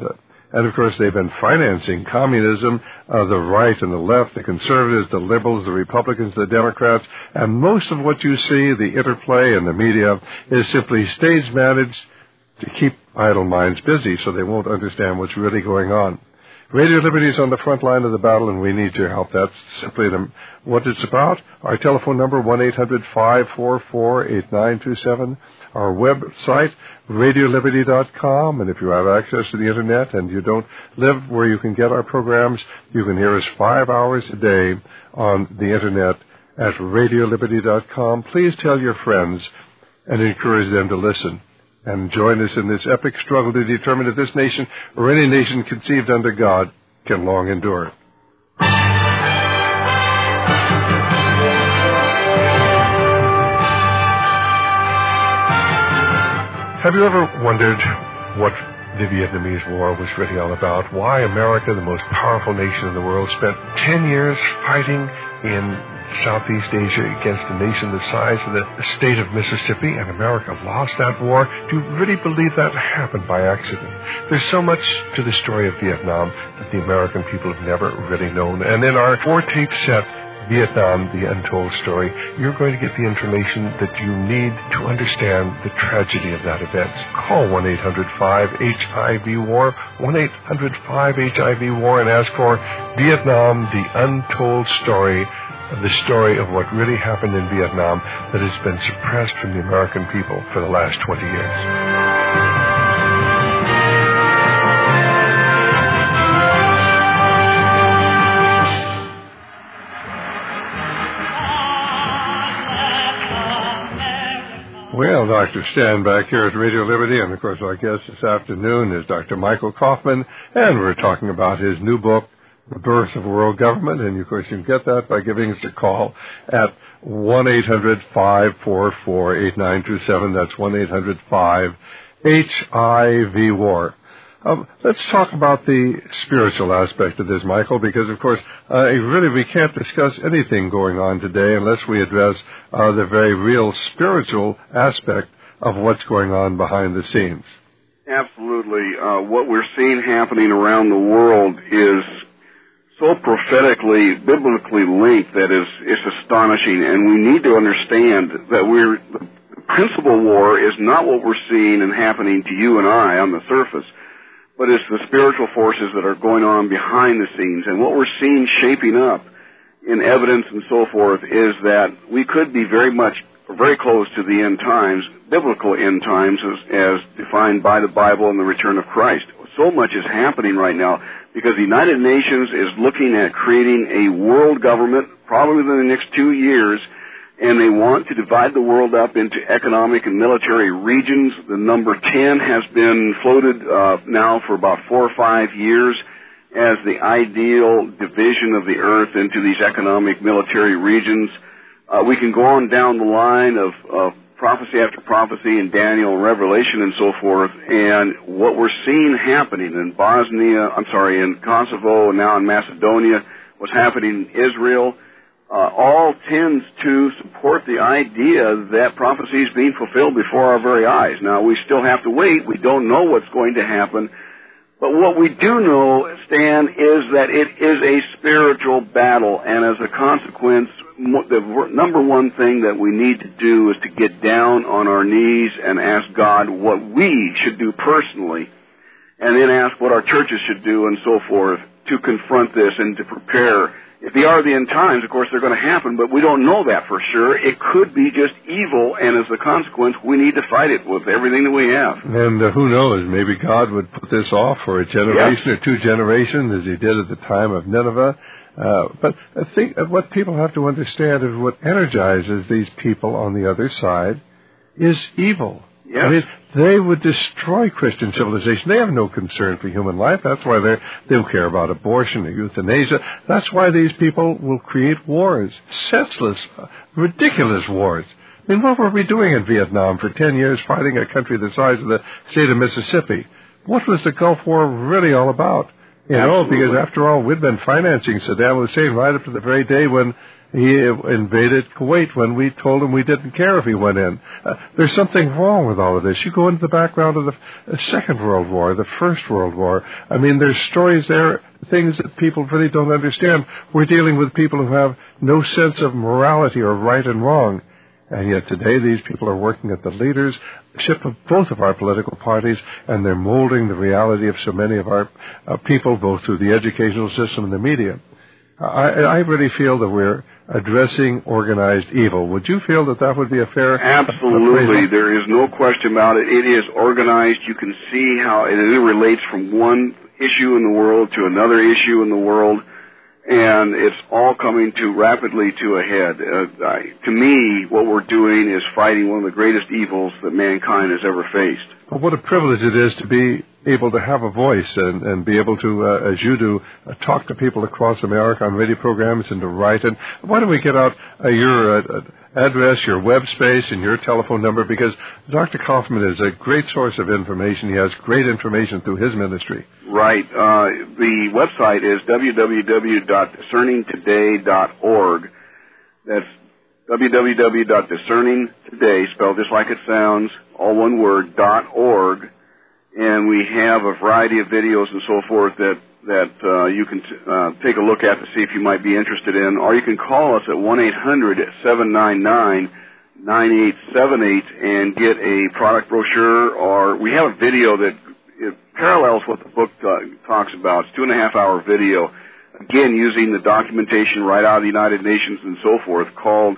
And, of course, they've been financing communism, uh, the right and the left, the conservatives, the liberals, the Republicans, the Democrats. And most of what you see, the interplay in the media, is simply stage managed to keep idle minds busy so they won't understand what's really going on. Radio Liberty is on the front line of the battle, and we need your help. That's simply the, what it's about. Our telephone number, one eight hundred five four four eight nine two seven. Our website, radio liberty dot com. And if you have access to the Internet and you don't live where you can get our programs, you can hear us five hours a day on the Internet at radio liberty dot com. Please tell your friends and encourage them to listen. And join us in this epic struggle to determine if this nation or any nation conceived under God can long endure. Have you ever wondered what the Vietnamese War was really all about? Why America, the most powerful nation in the world, spent ten years fighting in Southeast Asia against a nation the size of the state of Mississippi, and America lost that war? Do you really believe that happened by accident? There's so much to the story of Vietnam that the American people have never really known. And in our four-tape set, Vietnam, The Untold Story, you're going to get the information that you need to understand the tragedy of that event. Call one eight hundred five H I V war, one eight hundred five H I V war, and ask for Vietnam, The Untold Story, the story of what really happened in Vietnam that has been suppressed from the American people for the last twenty years. Well, Doctor Stan back here at Radio Liberty, and of course our guest this afternoon is Doctor Michael Kaufman, and we're talking about his new book, The Birth of World Government, and of course you can get that by giving us a call at one eight hundred five four four eight nine two seven. That's one eight hundred five H I V war. Um, let's talk about the spiritual aspect of this, Michael, because, of course, uh, really we can't discuss anything going on today unless we address uh, the very real spiritual aspect of what's going on behind the scenes. Absolutely. Uh, what we're seeing happening around the world is so prophetically, biblically linked that is it's astonishing, and we need to understand that we're the principal war is not what we're seeing and happening to you and I on the surface, but it's the spiritual forces that are going on behind the scenes. And what we're seeing shaping up in evidence and so forth is that we could be very much, very close to the end times, biblical end times as, as defined by the Bible and the return of Christ. So much is happening right now because the United Nations is looking at creating a world government probably within the next two years, and they want to divide the world up into economic and military regions. The number ten has been floated uh, now for about four or five years as the ideal division of the earth into these economic military regions. Uh, we can go on down the line of, of prophecy after prophecy in Daniel and Revelation and so forth, and what we're seeing happening in Bosnia, I'm sorry, in Kosovo and now in Macedonia, what's happening in Israel, Uh, all tends to support the idea that prophecy is being fulfilled before our very eyes. Now, we still have to wait. We don't know what's going to happen. But what we do know, Stan, is that it is a spiritual battle. And as a consequence, the number one thing that we need to do is to get down on our knees and ask God what we should do personally, and then ask what our churches should do and so forth to confront this and to prepare. If they are the end times, of course, they're going to happen, but we don't know that for sure. It could be just evil, and as a consequence, we need to fight it with everything that we have. And uh, who knows, maybe God would put this off for a generation yes. or two generations, as he did at the time of Nineveh. Uh, but I think what people have to understand is what energizes these people on the other side is evil. Yes. I mean, they would destroy Christian civilization. They have no concern for human life. That's why they they don't care about abortion or euthanasia. That's why these people will create wars, senseless, ridiculous wars. I mean, what were we doing in Vietnam for ten years fighting a country the size of the state of Mississippi? What was the Gulf War really all about? You know, Absolutely. Because after all, we'd been financing Saddam Hussein right up to the very day when He invaded Kuwait when we told him we didn't care if he went in. Uh, there's something wrong with all of this. You go into the background of the Second World War, the First World War. I mean, there's stories there, things that people really don't understand. We're dealing with people who have no sense of morality or right and wrong. And yet today these people are working at the leadership of both of our political parties, and they're molding the reality of so many of our uh, people, both through the educational system and the media. I, I really feel that we're addressing organized evil. Would you feel that that would be a fair Absolutely. appraisal? There is no question about it. It is organized. You can see how it relates from one issue in the world to another issue in the world. And it's all coming to rapidly to a head. Uh, I, to me, what we're doing is fighting one of the greatest evils that mankind has ever faced. Well, what a privilege it is to be able to have a voice and, and be able to, uh, as you do, uh, talk to people across America on radio programs and to write. And why don't we get out uh, your uh, address, your web space, and your telephone number, because Doctor Kaufman is a great source of information. He has great information through his ministry. Right. Uh, the website is w w w dot discerning today dot org. That's w w w dot discerning today, spelled just like it sounds, all one word, dot org. And we have a variety of videos and so forth that, that uh, you can t- uh, take a look at to see if you might be interested in. Or you can call us at one eight hundred seven nine nine nine eight seven eight and get a product brochure. Or we have a video that it parallels what the book uh, talks about. It's a two and a half hour video, again, using the documentation right out of the United Nations and so forth, called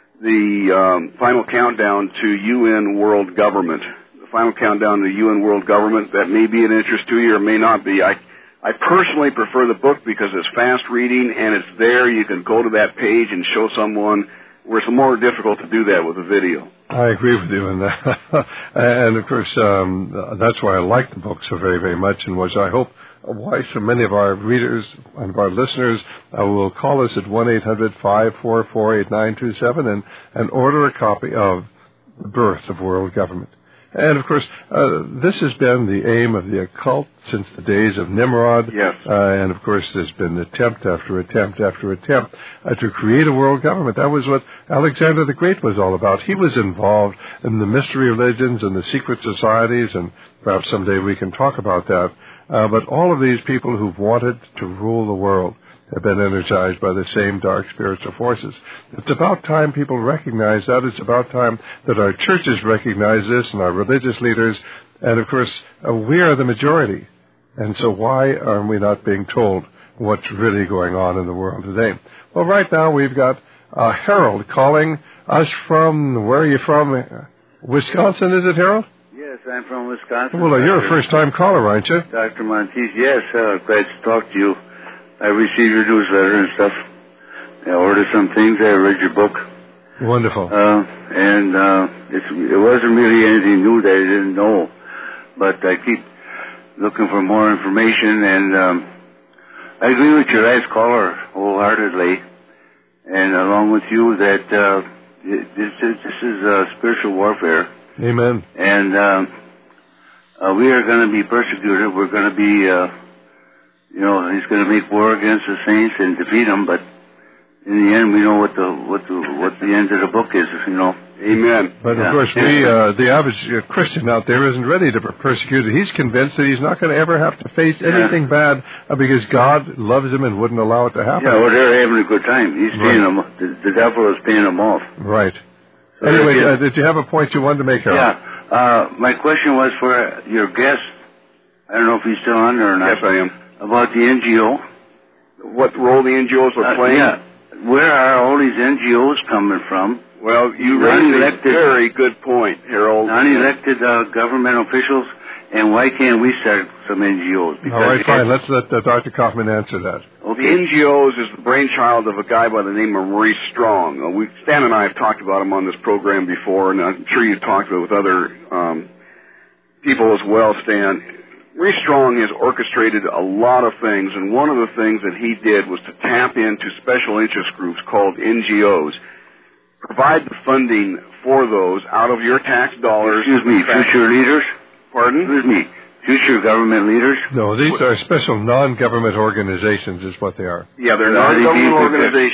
the um, Final Countdown to U N World Government. The Final Countdown to U N World Government. That may be an interest to you or may not be. I, I personally prefer the book because it's fast reading and it's there. You can go to that page and show someone, where it's more difficult to do that with a video. I agree with you in that. And, of course, um, that's why I like the book so very, very much, and which I hope why so many of our readers and of our listeners uh, will call us at one eight hundred five four four eight nine two seven and, and order a copy of The Birth of World Government. And, of course, uh, this has been the aim of the occult since the days of Nimrod. Yes. Uh, and, of course, there's been attempt after attempt after attempt uh, to create a world government. That was what Alexander the Great was all about. He was involved in the mystery religions and the secret societies, and perhaps someday we can talk about that. Uh, but all of these people who've wanted to rule the world have been energized by the same dark spiritual forces. It's about time people recognize that. It's about time that our churches recognize this and our religious leaders. And, of course, uh, we are the majority. And so why are we not being told what's really going on in the world today? Well, right now we've got uh, Harold calling us from, where are you from? Wisconsin, is it, Harold? Yes, I'm from Wisconsin. Well, you're a first-time caller, aren't you? Doctor Monteith, yes, uh, glad to talk to you. I received your newsletter and stuff. I ordered some things. I read your book. Wonderful. Uh, and uh, it's, it wasn't really anything new that I didn't know, but I keep looking for more information, and um, I agree with your last caller wholeheartedly, and along with you that uh, this is, this is uh, spiritual warfare. Amen. And um, uh, we are going to be persecuted. We're going to be... Uh, You know, he's going to make war against the saints and defeat them, but in the end, we know what the what the what the end of the book is. You know. Amen. But yeah. of course, we uh, the average uh, Christian out there isn't ready to be persecuted. He's convinced that he's not going to ever have to face anything yeah. bad uh, because God loves him and wouldn't allow it to happen. Yeah, well, they're having a good time. He's right. paying them. The, the devil is paying them off. Right. So anyway, uh, did you have a point you wanted to make, Harold? Yeah. Uh, my question was for your guest. I don't know if he's still on there or not. Yes, I am. About the N G O. What role the N G Os are Uh, playing? yeah. Where are all these N G Os coming from? Well, you raised a very good point, Harold. Non-elected uh, government officials, and why can't we start some N G Os? Because all right, fine. Let's let uh, Doctor Kaufman answer that. Okay. The N G Os is the brainchild of a guy by the name of Maurice Strong. Uh, we, Stan and I have talked about him on this program before, and I'm sure you've talked about it with other um, people as well, Stan. Maurice Strong has orchestrated a lot of things, and one of the things that he did was to tap into special interest groups called N G Os. Provide the funding for those out of your tax dollars. Excuse me, future leaders? Pardon? Excuse me, future government leaders? No, these are special non-government organizations is what they are. Yeah, they're non-government organizations.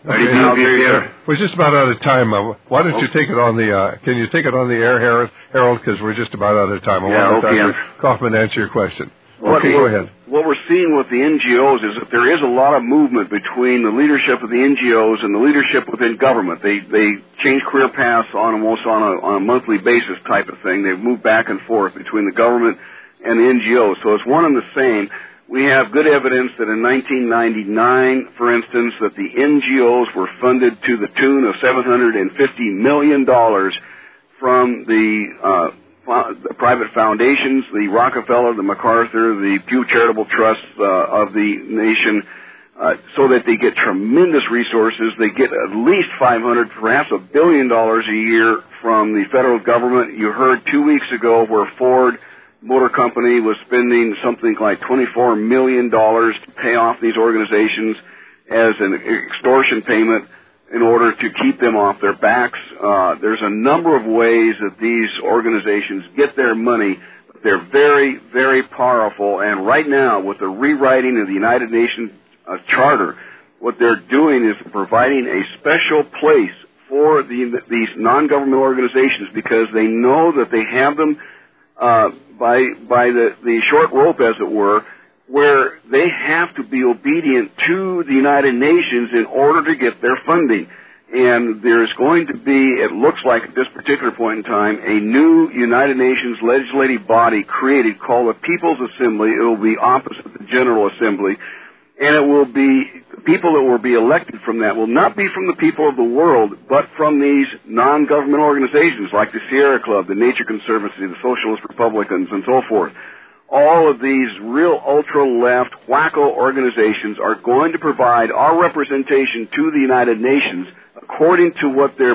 Okay, now get there. We're just about out of time. Uh, why don't you take it on the, uh, can you take it on the air, Harold? Harold, because we're just about out of time. I yeah, want okay. Doctor Kaufman answer your question. What, okay, go ahead. What we're seeing with the N G Os is that there is a lot of movement between the leadership of the N G Os and the leadership within government. They they change career paths on almost on a, on a monthly basis type of thing. They've moved back and forth between the government and the N G Os. So it's one and the same. We have good evidence that in nineteen ninety-nine, for instance, that the N G Os were funded to the tune of seven hundred fifty million dollars from the uh the private foundations, the Rockefeller, the MacArthur, the Pew Charitable Trusts uh, of the nation, uh, so that they get tremendous resources. They get at least five hundred, perhaps a billion dollars a year from the federal government. You heard two weeks ago where Ford Motor Company was spending something like twenty-four million dollars to pay off these organizations as an extortion payment in order to keep them off their backs. Uh, there's a number of ways that these organizations get their money. They're very, very powerful. And right now, with the rewriting of the United Nations uh, Charter, what they're doing is providing a special place for the, these non-government organizations because they know that they have them uh, by by the, the short rope, as it were, where they have to be obedient to the United Nations in order to get their funding. And there's going to be, it looks like at this particular point in time, a new United Nations legislative body created called the People's Assembly. It will be opposite the General Assembly. And it will be, people that will be elected from that will not be from the people of the world, but from these non-government organizations like the Sierra Club, the Nature Conservancy, the Socialist Republicans, and so forth. All of these real ultra-left wacko organizations are going to provide our representation to the United Nations according to what their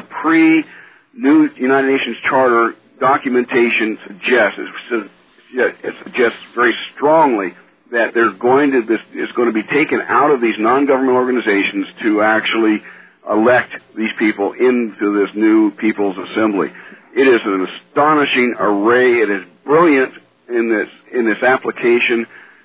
pre-new United Nations Charter documentation suggests. It suggests very strongly that they're going to, this is going to be taken out of these non-government organizations to actually elect these people into this new People's Assembly. It is an astonishing array. It is brilliant in this in this application.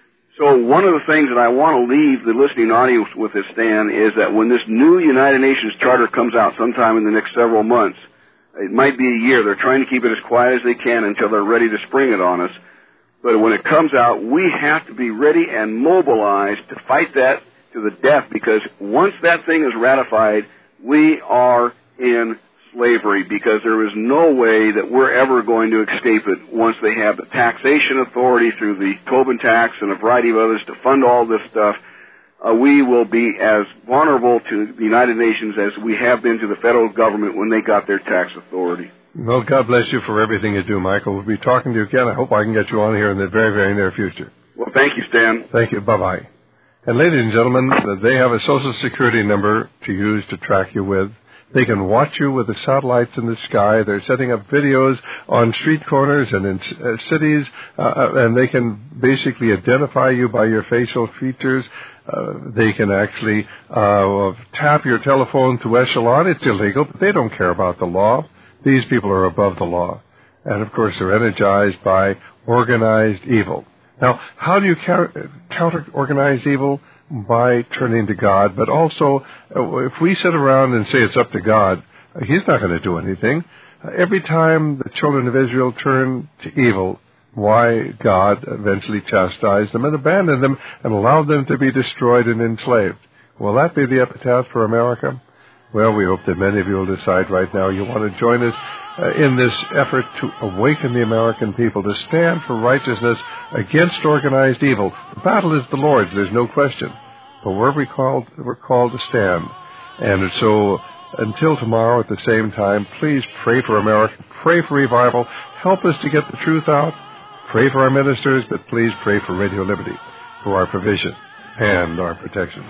So one of the things that I want to leave the listening audience with this, Stan, is that when this new United Nations Charter comes out sometime in the next several months, it might be a year. They're trying to keep it as quiet as they can until they're ready to spring it on us. But when it comes out, we have to be ready and mobilized to fight that to the death, because once that thing is ratified, we are in slavery, because there is no way that we're ever going to escape it once they have the taxation authority through the Tobin tax and a variety of others to fund all this stuff. Uh, we will be as vulnerable to the United Nations as we have been to the federal government when they got their tax authority. Well, God bless you for everything you do, Michael. We'll be talking to you again. I hope I can get you on here in the very, very near future. Well, thank you, Stan. Thank you. Bye-bye. And ladies and gentlemen, they have a Social Security number to use to track you with. They can watch you with the satellites in the sky. They're setting up videos on street corners and in uh, cities, uh, and they can basically identify you by your facial features. Uh, they can actually uh, tap your telephone to Echelon. It's illegal, but they don't care about the law. These people are above the law. And, of course, they're energized by organized evil. Now, how do you counter organized evil? By turning to God, but also uh, if we sit around and say it's up to God, uh, He's not going to do anything. Uh, every time the children of Israel turned to evil, why God eventually chastised them and abandoned them and allowed them to be destroyed and enslaved. Will that be the epitaph for America? Well, we hope that many of you will decide right now you want to join us uh, in this effort to awaken the American people to stand for righteousness against organized evil. The battle is the Lord's, there's no question. But we're, we called, we're called to stand. And so until tomorrow at the same time, please pray for America, pray for revival, help us to get the truth out, pray for our ministers, but please pray for Radio Liberty, for our provision and our protection.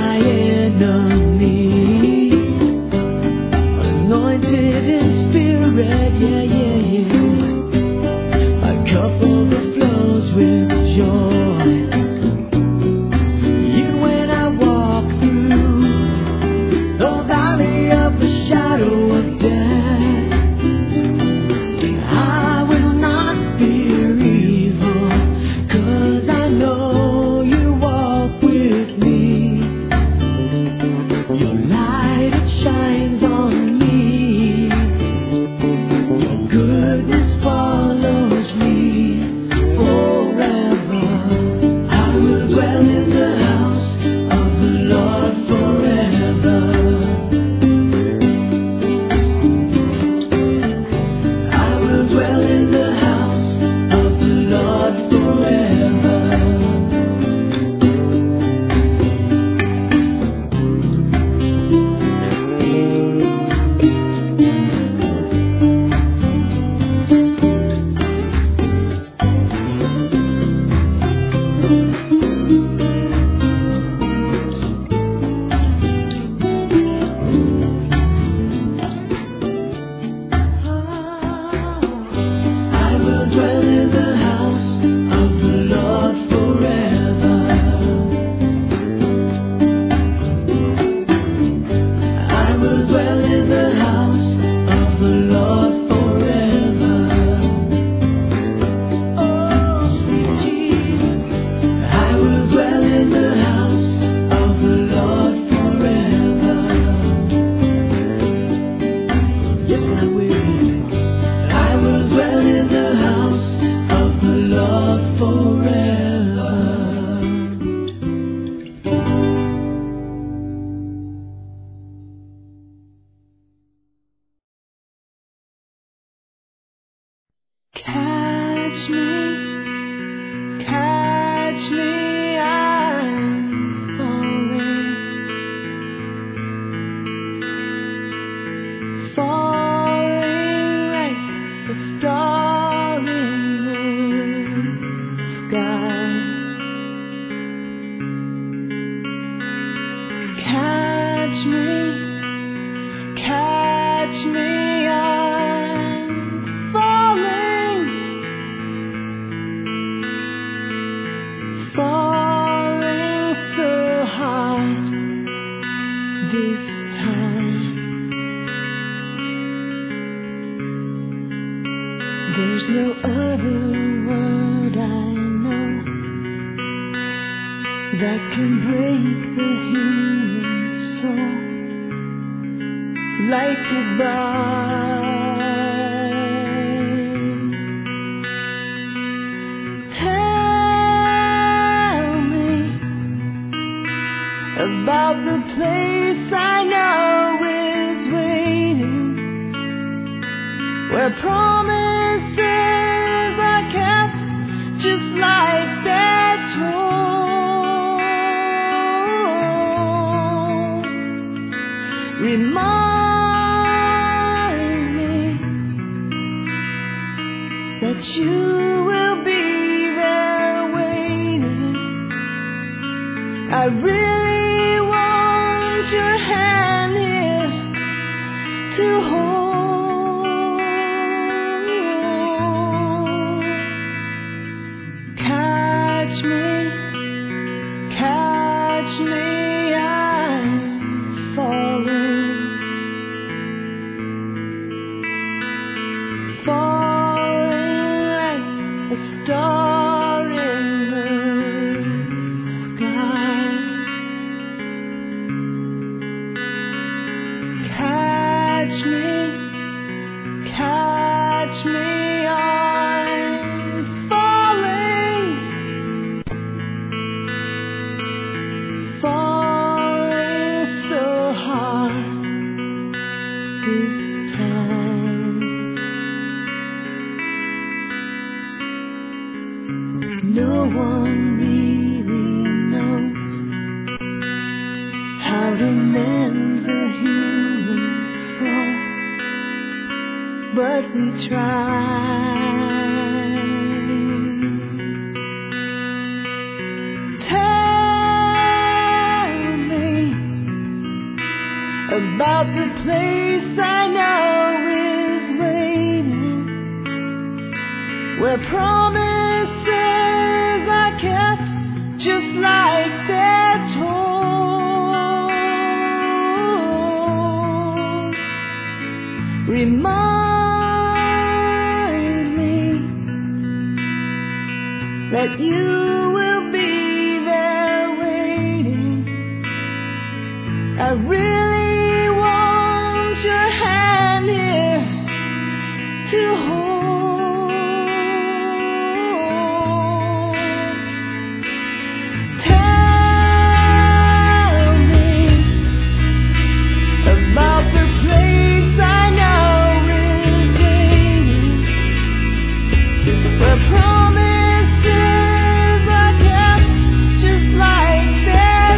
my enemies, anointed in spirit, yeah, yeah, yeah. My cup overflows with joy. Even when I walk through the valley of the shadow of death, I will not fear evil, 'cause I know you walk with me. Your light, it shines on me. Your goodness follows me forever. I will dwell in the house of the Lord forever. I will dwell in the house of the Lord forever. I will dwell in the house of the Lord forever. I will dwell in the house of the Lord forever. Oh, sweet Jesus, I will dwell in the house of the Lord forever. Yes, I will. I will dwell in the house of the Lord forever. Catch me, catch me, I'm falling, falling like a star in the sky. Catch me, catch me, I'm falling, falling so hard this time. There's no other word I know that can break the human soul like goodbye. Tell me about the place I know is waiting, where promises are kept just like they're told. Remind me that you will be there waiting. I really want your hand here to hold. Catch me, catch me, I'm falling, falling like a star in the sky. Catch me, catch me, I'm falling, falling so hard this time. No one really knows how to mend the human soul, but we try. Tell me about the place I know is waiting, where promises are kept just like they're told. Remind me that you will be there waiting. I really want your hand here to hold. Tell me about the place I know is waiting, where promises are kept just like they're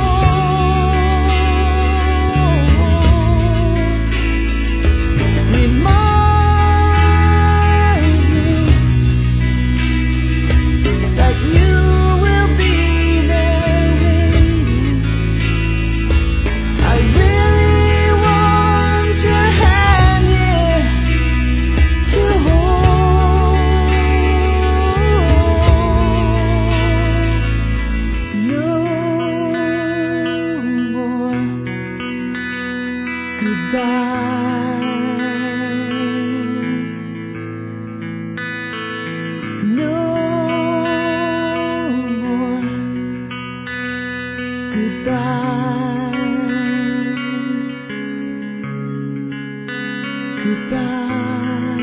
told. Remind me that you will be there waiting. I really want your hand here to hold. No more goodbye. No more goodbye. Goodbye.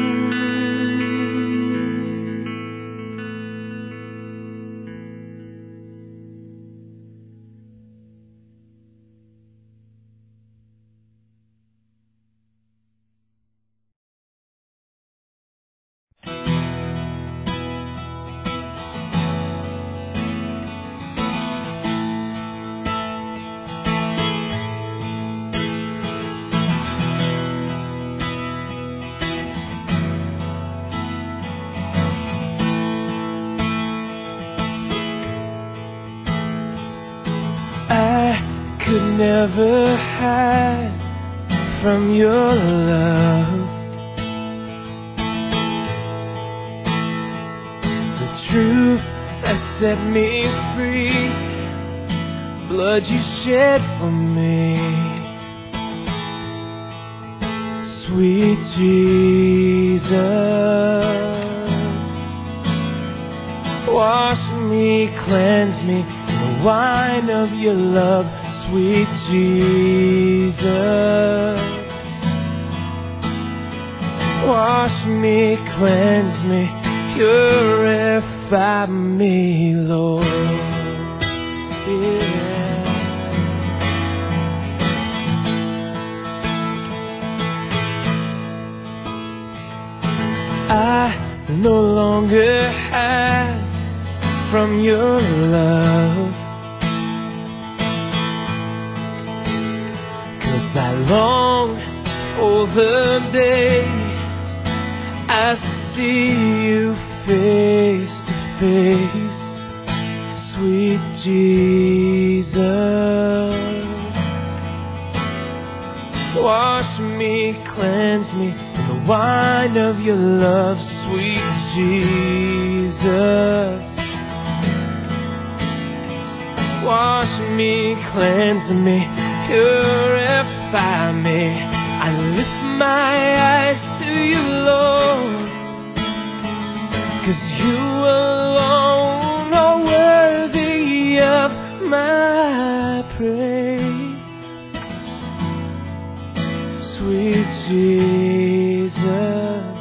I could never hide from your love. The truth that set me free, blood you shed for me. Sweet Jesus, wash me, cleanse me in the wine of your love. Sweet Jesus, wash me, cleanse me, purify me, Lord. Yeah. I no longer hide from your love, 'cause I long for the day I see you face to face. Sweet Jesus, wash me, cleanse me in the wine of your love. Sweet Jesus, wash me, cleanse me, purify me. I lift my eyes to you, Lord, 'cause you alone are worthy of my praise. Sweet Jesus,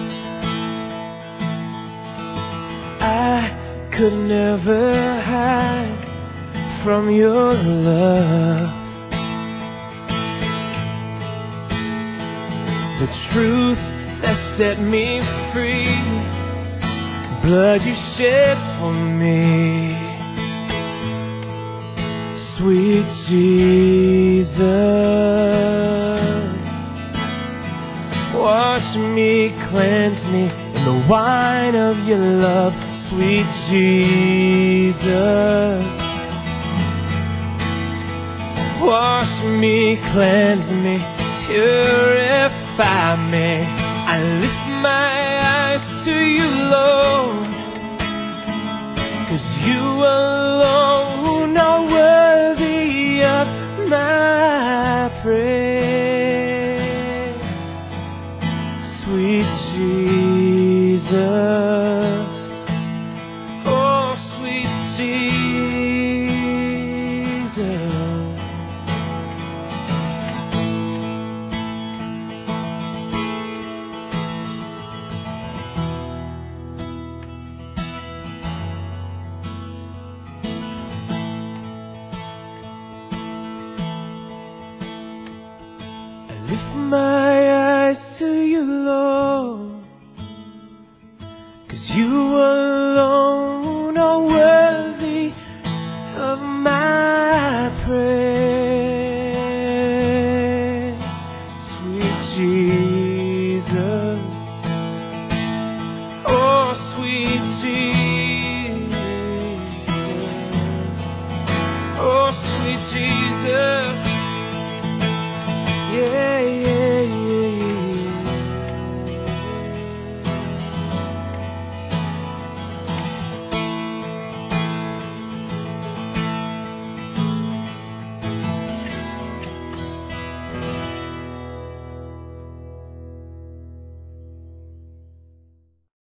I could never hide from your love. The truth that set me free, blood you shed for me. Sweet Jesus, wash me, cleanse me in the wine of your love. Sweet Jesus, Wash me, cleanse me, purify me. I lift my eyes to you, Lord, 'cause you alone are worthy of my praise. Sweet Jesus, oh sweet Jesus. Lift my eyes to you, Lord, 'cause you